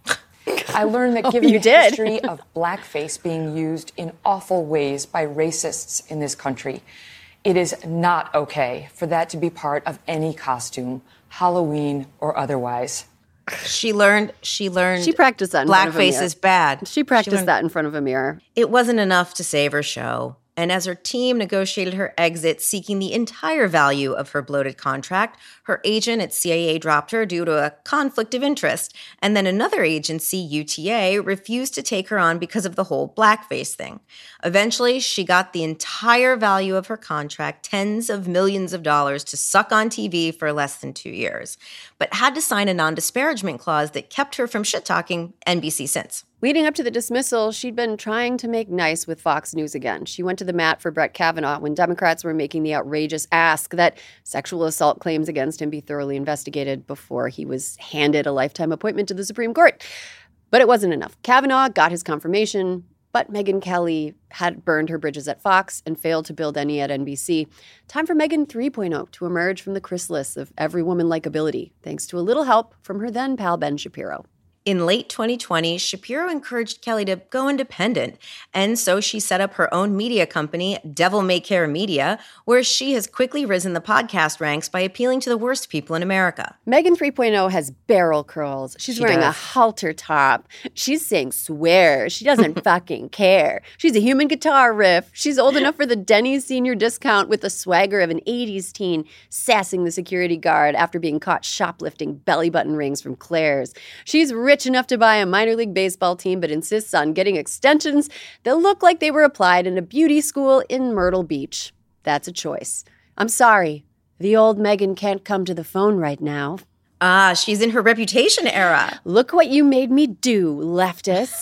I learned that given the history of blackface being used in awful ways by racists in this country, it is not okay for that to be part of any costume, Halloween or otherwise. She learned. She practiced that in front of a mirror. Blackface is bad. She practiced that in front of a mirror. It wasn't enough to save her show. And as her team negotiated her exit, seeking the entire value of her bloated contract, her agent at CIA dropped her due to a conflict of interest. And then another agency, UTA, refused to take her on because of the whole blackface thing. Eventually, she got the entire value of her contract, tens of millions of dollars, to suck on TV for less than 2 years, but had to sign a non-disparagement clause that kept her from shit-talking NBC since. Leading up to the dismissal, she'd been trying to make nice with Fox News again. She went to the mat for Brett Kavanaugh when Democrats were making the outrageous ask that sexual assault claims against him be thoroughly investigated before he was handed a lifetime appointment to the Supreme Court. But it wasn't enough. Kavanaugh got his confirmation, but Megyn Kelly had burned her bridges at Fox and failed to build any at NBC. Time for Megyn 3.0 to emerge from the chrysalis of every woman likability, thanks to a little help from her then pal Ben Shapiro. In late 2020, Shapiro encouraged Kelly to go independent, and so she set up her own media company, Devil May Care Media, where she has quickly risen the podcast ranks by appealing to the worst people in America. Megyn 3.0 has barrel curls. She's wearing a halter top. She's saying swear. She doesn't fucking care. She's a human guitar riff. She's old enough for the Denny's senior discount with the swagger of an 80s teen sassing the security guard after being caught shoplifting belly button rings from Claire's. She's rich enough to buy a minor league baseball team but insists on getting extensions that look like they were applied in a beauty school in Myrtle Beach. That's a choice. I'm sorry. The old Megyn can't come to the phone right now. Ah, she's in her Reputation era. Look what you made me do, leftists.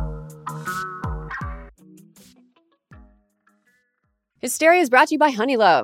Hysteria is brought to you by Honeylove. A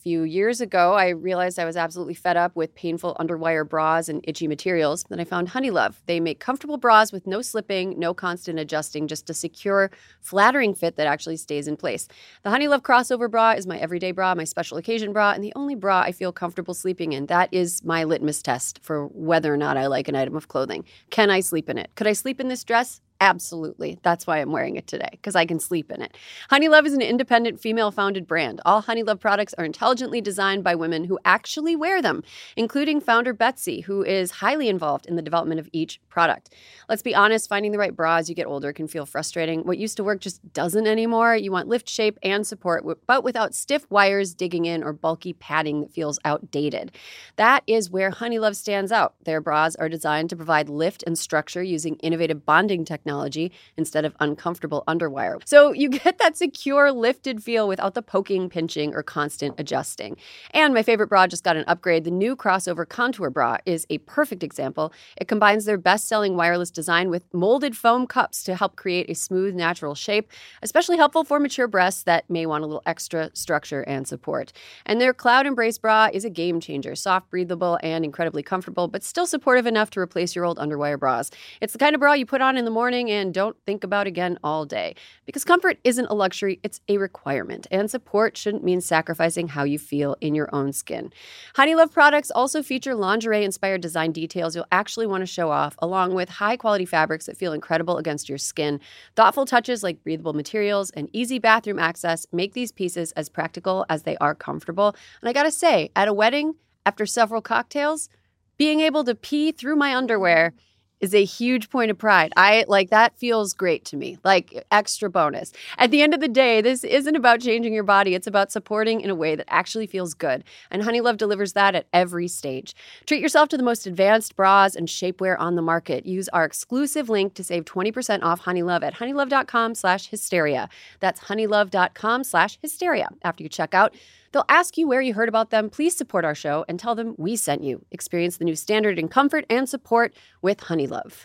few years ago, I realized I was absolutely fed up with painful underwire bras and itchy materials. Then I found Honeylove. They make comfortable bras with no slipping, no constant adjusting, just a secure, flattering fit that actually stays in place. The Honeylove crossover bra is my everyday bra, my special occasion bra, and the only bra I feel comfortable sleeping in. That is my litmus test for whether or not I like an item of clothing. Can I sleep in it? Could I sleep in this dress? Absolutely. That's why I'm wearing it today, because I can sleep in it. Honeylove is an independent, female-founded brand. All Honeylove products are intelligently designed by women who actually wear them, including founder Betsy, who is highly involved in the development of each product. Let's be honest, finding the right bra as you get older can feel frustrating. What used to work just doesn't anymore. You want lift, shape, and support, but without stiff wires digging in or bulky padding that feels outdated. That is where Honeylove stands out. Their bras are designed to provide lift and structure using innovative bonding technology instead of uncomfortable underwire. So you get that secure, lifted feel without the poking, pinching, or constant adjusting. And my favorite bra just got an upgrade. The new crossover contour bra is a perfect example. It combines their best-selling wireless design with molded foam cups to help create a smooth, natural shape, especially helpful for mature breasts that may want a little extra structure and support. And their Cloud Embrace bra is a game changer, soft, breathable, and incredibly comfortable, but still supportive enough to replace your old underwire bras. It's the kind of bra you put on in the morning and don't think about again all day. Because comfort isn't a luxury, it's a requirement. And support shouldn't mean sacrificing how you feel in your own skin. Honeylove products also feature lingerie-inspired design details you'll actually want to show off, along with high-quality fabrics that feel incredible against your skin. Thoughtful touches like breathable materials and easy bathroom access make these pieces as practical as they are comfortable. And I gotta say, at a wedding, after several cocktails, being able to pee through my underwear is a huge point of pride. That feels great to me, like extra bonus. At the end of the day, this isn't about changing your body. It's about supporting in a way that actually feels good. And Honeylove delivers that at every stage. Treat yourself to the most advanced bras and shapewear on the market. Use our exclusive link to save 20% off Honeylove at honeylove.com/hysteria. That's honeylove.com/hysteria. After you check out, they'll ask you where you heard about them. Please support our show and tell them we sent you. Experience the new standard in comfort and support with Honeylove.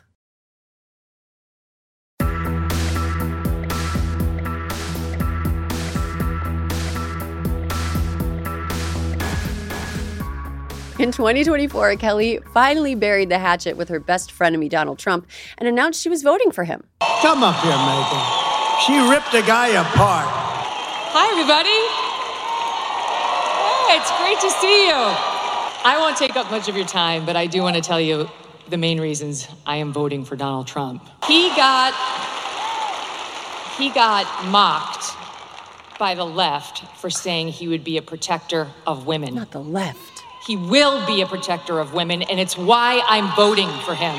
In 2024, Kelly finally buried the hatchet with her best frenemy, Donald Trump, and announced she was voting for him. Come up here, Megan. She ripped a guy apart. Hi, everybody. It's great to see you. I won't take up much of your time, but I do want to tell you the main reasons I am voting for Donald Trump. He got mocked by the left for saying he would be a protector of women. Not the left. He will be a protector of women, and it's why I'm voting for him.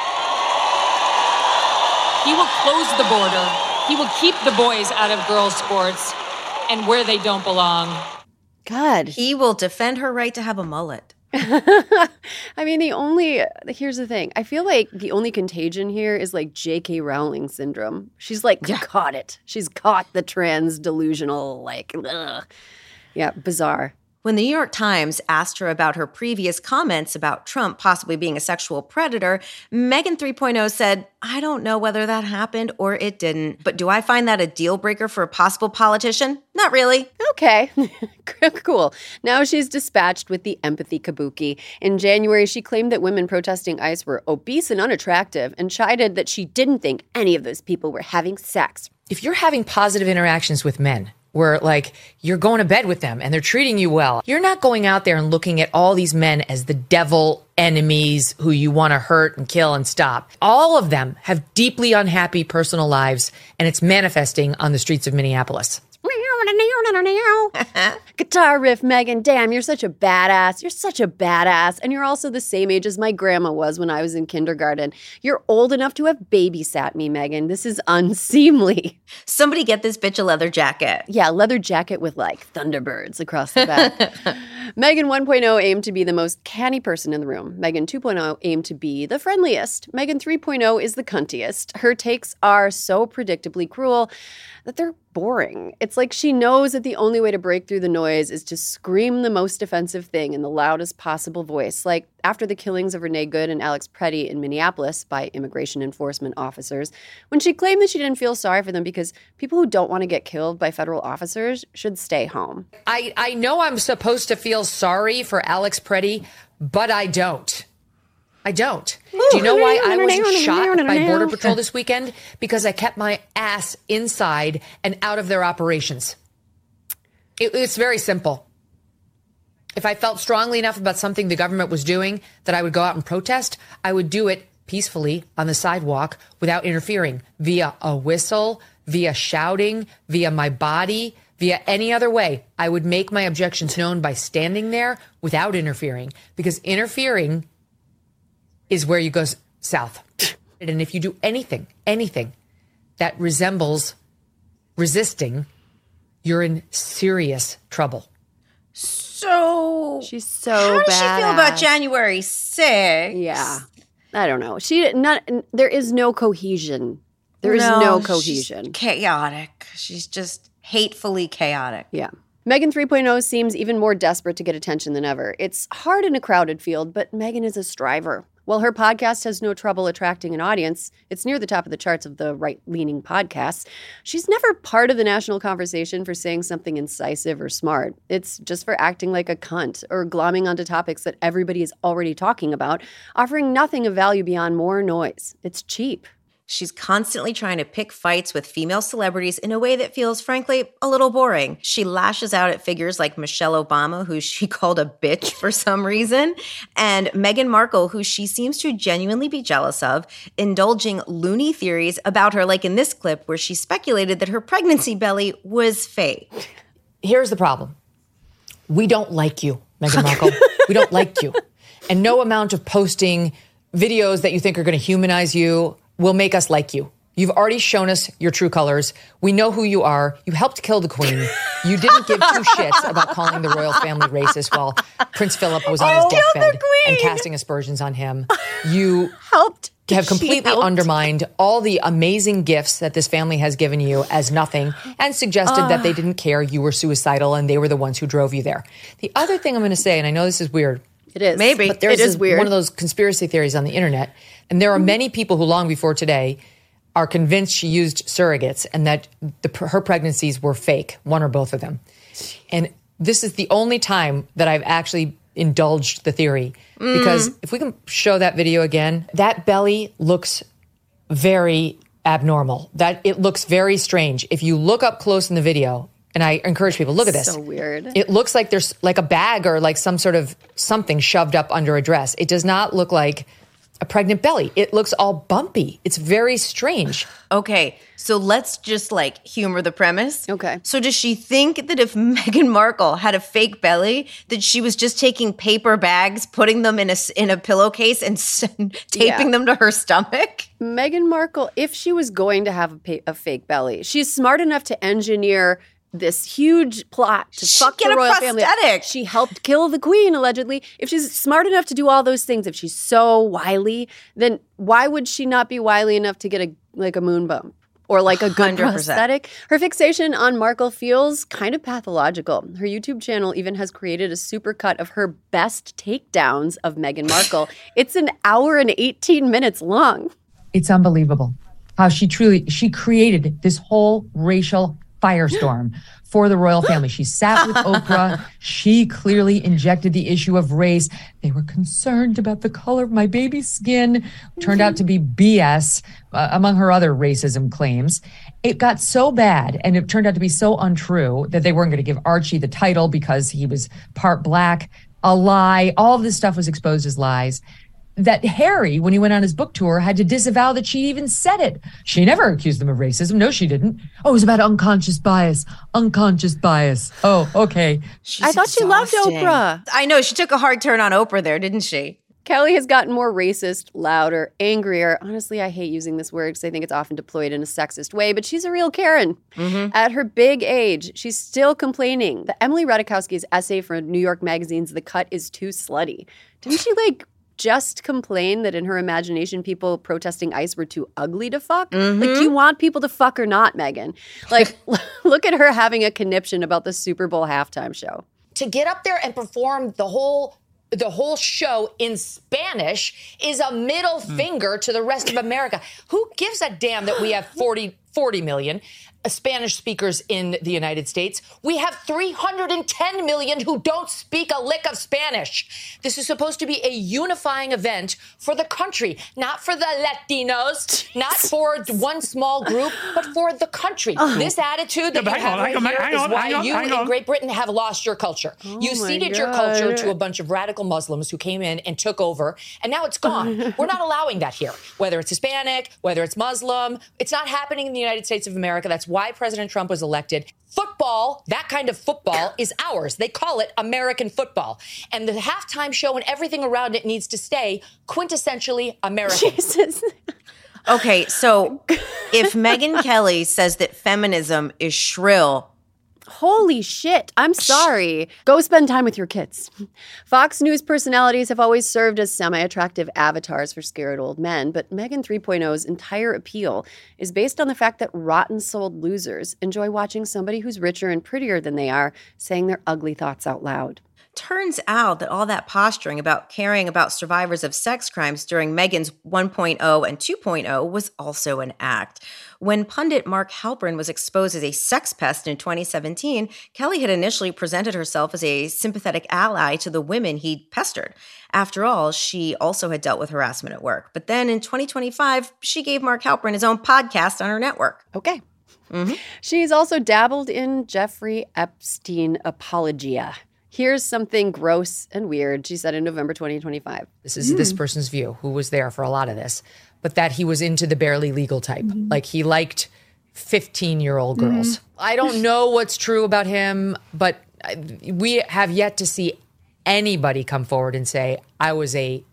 He will close the border. He will keep the boys out of girls' sports and where they don't belong. God. He will defend her right to have a mullet. I mean, here's the thing. I feel like the only contagion here is like J.K. Rowling syndrome. She's caught it. She's caught the trans delusional, ugh. Yeah, bizarre. When the New York Times asked her about her previous comments about Trump possibly being a sexual predator, Megan 3.0 said, I don't know whether that happened or it didn't. But do I find that a deal breaker for a possible politician? Not really. Okay, cool. Now she's dispatched with the empathy kabuki. In January, she claimed that women protesting ICE were obese and unattractive and chided that she didn't think any of those people were having sex. If you're having positive interactions with men, where you're going to bed with them and they're treating you well, you're not going out there and looking at all these men as the devil enemies who you want to hurt and kill and stop. All of them have deeply unhappy personal lives, and it's manifesting on the streets of Minneapolis. Guitar riff, Megan. Damn, you're such a badass. You're such a badass. And you're also the same age as my grandma was when I was in kindergarten. You're old enough to have babysat me, Megan. This is unseemly. Somebody get this bitch a leather jacket. Yeah, leather jacket with Thunderbirds across the back. Megan 1.0 aimed to be the most canny person in the room. Megan 2.0 aimed to be the friendliest. Megan 3.0 is the cuntiest. Her takes are so predictably cruel that they're boring. It's like she knows that the only way to break through the noise is to scream the most offensive thing in the loudest possible voice. Like after the killings of Renee Good and Alex Preddy in Minneapolis by immigration enforcement officers, when she claimed that she didn't feel sorry for them because people who don't want to get killed by federal officers should stay home. I know I'm supposed to feel sorry for Alex Preddy, but I don't. Do you know why I wasn't shot by Border Patrol this weekend? Because I kept my ass inside and out of their operations. It's very simple. If I felt strongly enough about something the government was doing that I would go out and protest, I would do it peacefully on the sidewalk without interfering, via a whistle, via shouting, via my body, via any other way. I would make my objections known by standing there without interfering, because interfering is where you go south. And if you do anything that resembles resisting, you're in serious trouble. So she's so how does badass. she feel about January 6th? Yeah. I don't know. There is no cohesion. There is no cohesion. She's chaotic. She's just hatefully chaotic. Yeah. Meghan 3.0 seems even more desperate to get attention than ever. It's hard in a crowded field, but Meghan is a striver. While her podcast has no trouble attracting an audience, it's near the top of the charts of the right-leaning podcasts, she's never part of the national conversation for saying something incisive or smart. It's just for acting like a cunt or glomming onto topics that everybody is already talking about, offering nothing of value beyond more noise. It's cheap. She's constantly trying to pick fights with female celebrities in a way that feels, frankly, a little boring. She lashes out at figures like Michelle Obama, who she called a bitch for some reason, and Meghan Markle, who she seems to genuinely be jealous of, indulging loony theories about her, like in this clip where she speculated that her pregnancy belly was fake. Here's the problem. We don't like you, Meghan Markle. We don't like you. And no amount of posting videos that you think are going to humanize you will make us like you. You've already shown us your true colors. We know who you are. You helped kill the Queen. You didn't give two shits about calling the royal family racist while Prince Philip was on his deathbed and casting aspersions on him. You have completely undermined all the amazing gifts that this family has given you as nothing, and suggested that they didn't care, you were suicidal, and they were the ones who drove you there. The other thing I'm going to say, and I know this is weird. It is. Maybe. But there's one of those conspiracy theories on the internet. And there are many people who long before today are convinced she used surrogates and that her pregnancies were fake, one or both of them. And this is the only time that I've actually indulged the theory. Because if we can show that video again, that belly looks very abnormal. That it looks very strange. If you look up close in the video, and I encourage people, look at this. So weird. It looks like there's like a bag or like some sort of something shoved up under a dress. It does not look like a pregnant belly. It looks all bumpy. It's very strange. Okay, so let's just like humor the premise. Okay. So does she think that if Meghan Markle had a fake belly, that she was just taking paper bags, putting them in a pillowcase and taping them to her stomach? Meghan Markle, if she was going to have a fake belly, she's smart enough to engineer this huge plot to fuck the royal family. She helped kill the Queen, allegedly. If she's smart enough to do all those things, if she's so wily, then why would she not be wily enough to get a moon bump or like a good 100%. prosthetic? Her fixation on Markle feels kind of pathological. Her YouTube channel even has created a supercut of her best takedowns of Meghan Markle. It's an hour and 18 minutes long. It's unbelievable how she created this whole racial firestorm for the royal family. She sat with Oprah. She clearly injected the issue of race. They were concerned about the color of my baby's skin. Turned out to be BS, among her other racism claims. It got so bad, and it turned out to be so untrue, that they weren't going to give Archie the title because he was part black. A lie. All of this stuff was exposed as lies. That Harry, when he went on his book tour, had to disavow that she even said it. She never accused them of racism. No, she didn't. Oh, it was about unconscious bias. Unconscious bias. Oh, okay. I thought she loved Oprah. I know. She took a hard turn on Oprah there, didn't she? Kelly has gotten more racist, louder, angrier. Honestly, I hate using this word because I think it's often deployed in a sexist way, but she's a real Karen. At her big age, she's still complaining. The Emily Ratajkowski's essay for New York Magazine's The Cut is too slutty. Didn't she, just complained that in her imagination, people protesting ICE were too ugly to fuck? Like, do you want people to fuck or not, Megyn? Like, look at her having a conniption about the Super Bowl halftime show. To get up there and perform the whole show in Spanish is a middle finger to the rest of America. Who gives a damn that we have 40 million Spanish speakers in the United States? We have 310 million who don't speak a lick of Spanish. This is supposed to be a unifying event for the country, not for the Latinos, not for one small group, but for the country. This attitude that you have right here is why you in Great Britain have lost your culture. You ceded your culture to a bunch of radical Muslims who came in and took over, and now it's gone. We're not allowing that here. Whether it's Hispanic, whether it's Muslim, it's not happening in the United States of America. That's why President Trump was elected. Football, that kind of football, is ours. They call it American football. And the halftime show and everything around it needs to stay quintessentially American. Jesus. Okay, so if Megyn Kelly says that feminism is shrill, holy shit, I'm sorry. Go spend time with your kids. Fox News personalities have always served as semi-attractive avatars for scared old men, but Megyn 3.0's entire appeal is based on the fact that rotten-souled losers enjoy watching somebody who's richer and prettier than they are saying their ugly thoughts out loud. Turns out that all that posturing about caring about survivors of sex crimes during Megyn's 1.0 and 2.0 was also an act. When pundit Mark Halperin was exposed as a sex pest in 2017, Kelly had initially presented herself as a sympathetic ally to the women he'd pestered. After all, she also had dealt with harassment at work. But then in 2025, she gave Mark Halperin his own podcast on her network. Okay. She's also dabbled in Jeffrey Epstein apologia. Here's something gross and weird, she said in November 2025. This is this person's view, who was there for a lot of this, but that he was into the barely legal type. Like, he liked 15-year-old girls. I don't know what's true about him, but we have yet to see anybody come forward and say, I was I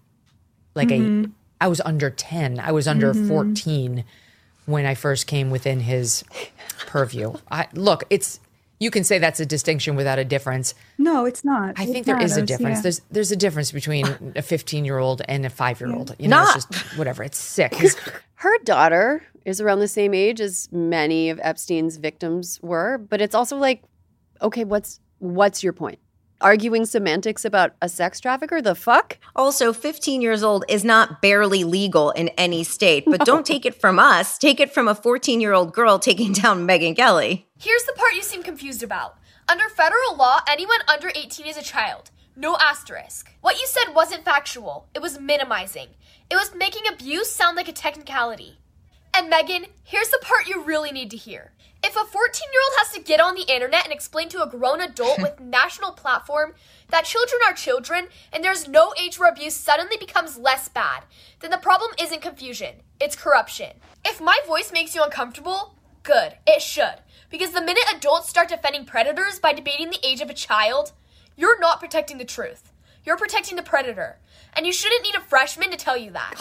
was under 10, I was under 14 when I first came within his purview. Look, you can say that's a distinction without a difference. No, it's not. I think there is a difference. Yeah. There's a difference between a 15-year-old and a 5-year-old. You know, it's just whatever. It's sick. Her daughter is around the same age as many of Epstein's victims were, but it's also like, okay, what's your point? Arguing semantics about a sex trafficker? The fuck? Also, 15 years old is not barely legal in any state, but don't take it from us. Take it from a 14-year-old girl taking down Megyn Kelly. Here's the part you seem confused about. Under federal law, anyone under 18 is a child. No asterisk. What you said wasn't factual. It was minimizing. It was making abuse sound like a technicality. And Megyn, here's the part you really need to hear. If a 14-year-old has to get on the internet and explain to a grown adult with national platform that children are children and there's no age where abuse suddenly becomes less bad, then the problem isn't confusion, it's corruption. If my voice makes you uncomfortable, good, it should. Because the minute adults start defending predators by debating the age of a child, you're not protecting the truth. You're protecting the predator. And you shouldn't need a freshman to tell you that.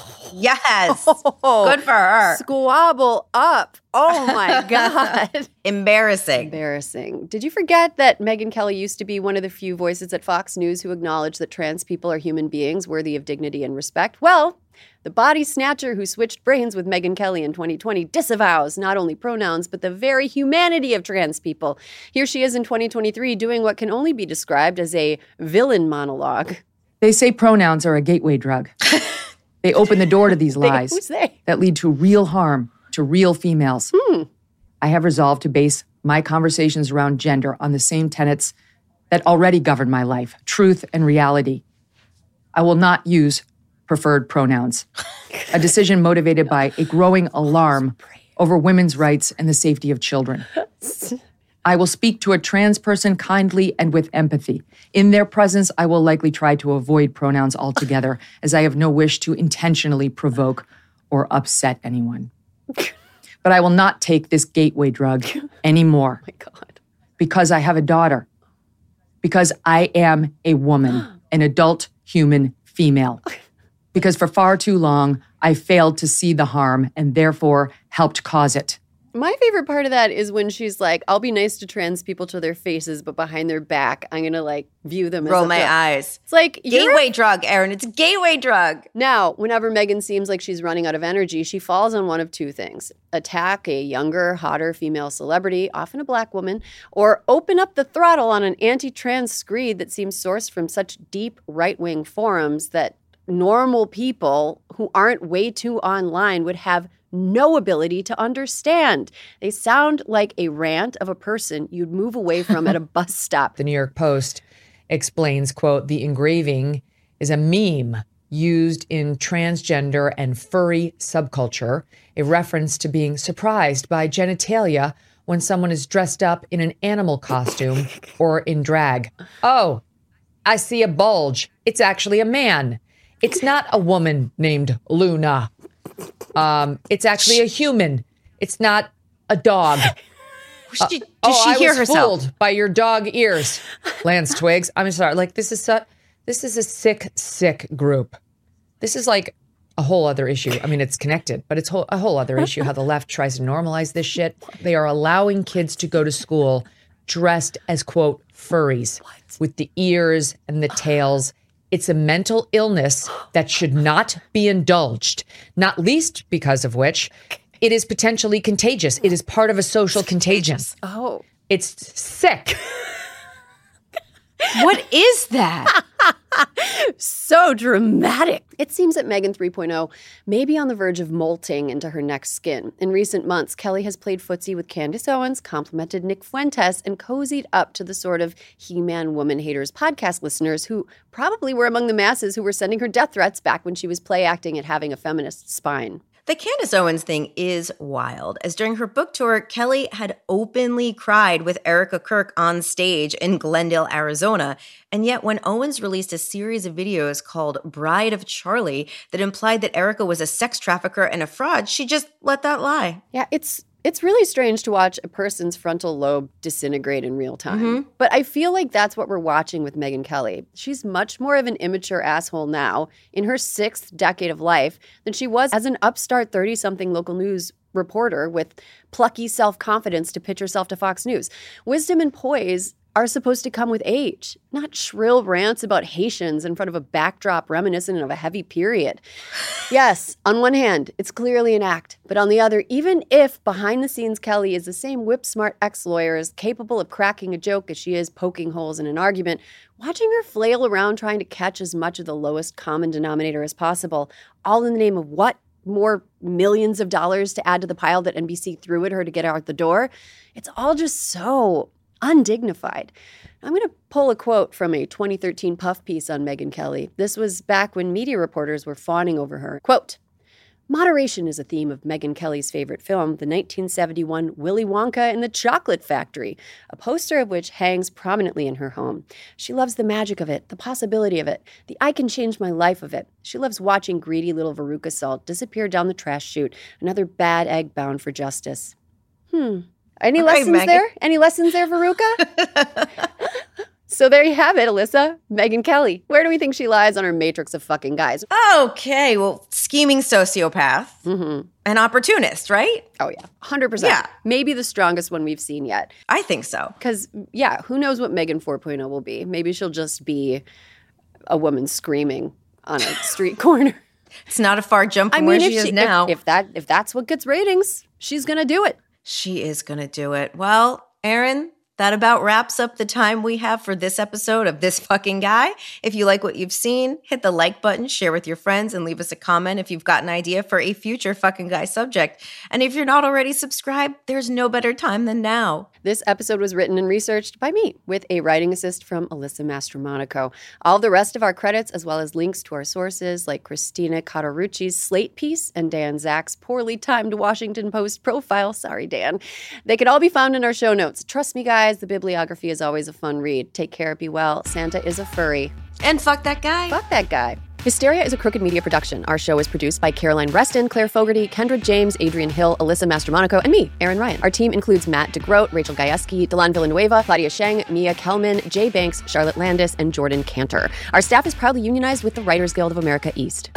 Yes. Good for her. Squabble up. Oh, my God. Embarrassing. Did you forget that Megyn Kelly used to be one of the few voices at Fox News who acknowledged that trans people are human beings worthy of dignity and respect? Well, the body snatcher who switched brains with Megyn Kelly in 2020 disavows not only pronouns, but the very humanity of trans people. Here she is in 2023 doing what can only be described as a villain monologue. They say pronouns are a gateway drug. They open the door to these lies that lead to real harm to real females. I have resolved to base my conversations around gender on the same tenets that already govern my life, truth and reality. I will not use preferred pronouns, a decision motivated by a growing alarm over women's rights and the safety of children. I will speak to a trans person kindly and with empathy. In their presence, I will likely try to avoid pronouns altogether, as I have no wish to intentionally provoke or upset anyone. But I will not take this gateway drug anymore. Oh my God. Because I have a daughter. Because I am a woman, an adult human female. Because for far too long, I failed to see the harm and therefore helped cause it. My favorite part of that is when she's like, I'll be nice to trans people to their faces, but behind their back, I'm going to like view them as roll my eyes. It's like gateway drug, Erin. It's a gateway drug. Now, whenever Meghan seems like she's running out of energy, she falls on one of two things. Attack a younger, hotter female celebrity, often a black woman, or open up the throttle on an anti-trans screed that seems sourced from such deep right-wing forums that normal people who aren't way too online would have no ability to understand. They sound like a rant of a person you'd move away from at a bus stop. The New York Post explains, quote, the engraving is a meme used in transgender and furry subculture, a reference to being surprised by genitalia when someone is dressed up in an animal costume or in drag. Oh, I see a bulge. It's actually a man. It's not a woman named Luna. It's actually a human. It's not a dog. Did she hear herself? Fooled by your dog ears, Lance Twiggs. I'm sorry. Like this is a sick group. This is like a whole other issue. I mean, it's connected, but it's a whole other issue. How the left tries to normalize this shit. They are allowing kids to go to school dressed as, quote, furries with the ears and the tails. It's a mental illness that should not be indulged, not least because of which it is potentially contagious. It is part of a social contagion. Oh. It's sick. What is that? So dramatic. It seems that Meghan 3.0 may be on the verge of molting into her next skin. In recent months, Kelly has played footsie with Candace Owens, complimented Nick Fuentes, and cozied up to the sort of He-Man Woman Haters podcast listeners who probably were among the masses who were sending her death threats back when she was play acting at having a feminist spine. The Candace Owens thing is wild, as during her book tour, Kelly had openly cried with Erica Kirk on stage in Glendale, Arizona. And yet when Owens released a series of videos called Bride of Charlie that implied that Erica was a sex trafficker and a fraud, she just let that lie. Yeah, it's really strange to watch a person's frontal lobe disintegrate in real time. Mm-hmm. But I feel like that's what we're watching with Megyn Kelly. She's much more of an immature asshole now in her 6th decade of life than she was as an upstart 30-something local news reporter with plucky self-confidence to pitch herself to Fox News. Wisdom and poise are supposed to come with age, not shrill rants about Haitians in front of a backdrop reminiscent of a heavy period. Yes, on one hand, it's clearly an act, but on the other, even if behind the scenes Kelly is the same whip-smart ex-lawyer as capable of cracking a joke as she is poking holes in an argument, watching her flail around trying to catch as much of the lowest common denominator as possible, all in the name of what? More millions of dollars to add to the pile that NBC threw at her to get her out the door? It's all just so undignified. I'm going to pull a quote from a 2013 Puff piece on Megyn Kelly. This was back when media reporters were fawning over her. Quote, moderation is a theme of Megyn Kelly's favorite film, the 1971 Willy Wonka and the Chocolate Factory, a poster of which hangs prominently in her home. She loves the magic of it, the possibility of it, the I can change my life of it. She loves watching greedy little Veruca Salt disappear down the trash chute, another bad egg bound for justice. Any lessons there? Any lessons there, Veruca? So there you have it, Alyssa. Megyn Kelly. Where do we think she lies on her matrix of fucking guys? Okay, well, scheming sociopath. Mm-hmm. An opportunist, right? Oh, yeah. 100%. Yeah. Maybe the strongest one we've seen yet. I think so. Because, yeah, who knows what Megyn 4.0 will be? Maybe she'll just be a woman screaming on a street corner. It's not a far jump from where she is now. If that's what gets ratings, she's going to do it. She is going to do it. Well, Erin, that about wraps up the time we have for this episode of This Fucking Guy. If you like what you've seen, hit the like button, share with your friends, and leave us a comment if you've got an idea for a future Fucking Guy subject. And if you're not already subscribed, there's no better time than now. This episode was written and researched by me with a writing assist from Alyssa Mastromonaco. All the rest of our credits, as well as links to our sources like Christina Cauterucci's Slate piece and Dan Zach's poorly timed Washington Post profile, sorry Dan, they can all be found in our show notes. Trust me, guys. The bibliography is always a fun read. Take care, be well. Santa is a furry. And fuck that guy. Fuck that guy. Hysteria is a Crooked Media production. Our show is produced by Caroline Reston, Claire Fogarty, Kendra James, Adrian Hill, Alyssa Mastromonaco, and me, Erin Ryan. Our team includes Matt DeGroat, Rachel Gajewski, Delan Villanueva, Claudia Sheng, Mia Kelman, Jay Banks, Charlotte Landis, and Jordan Cantor. Our staff is proudly unionized with the Writers Guild of America East.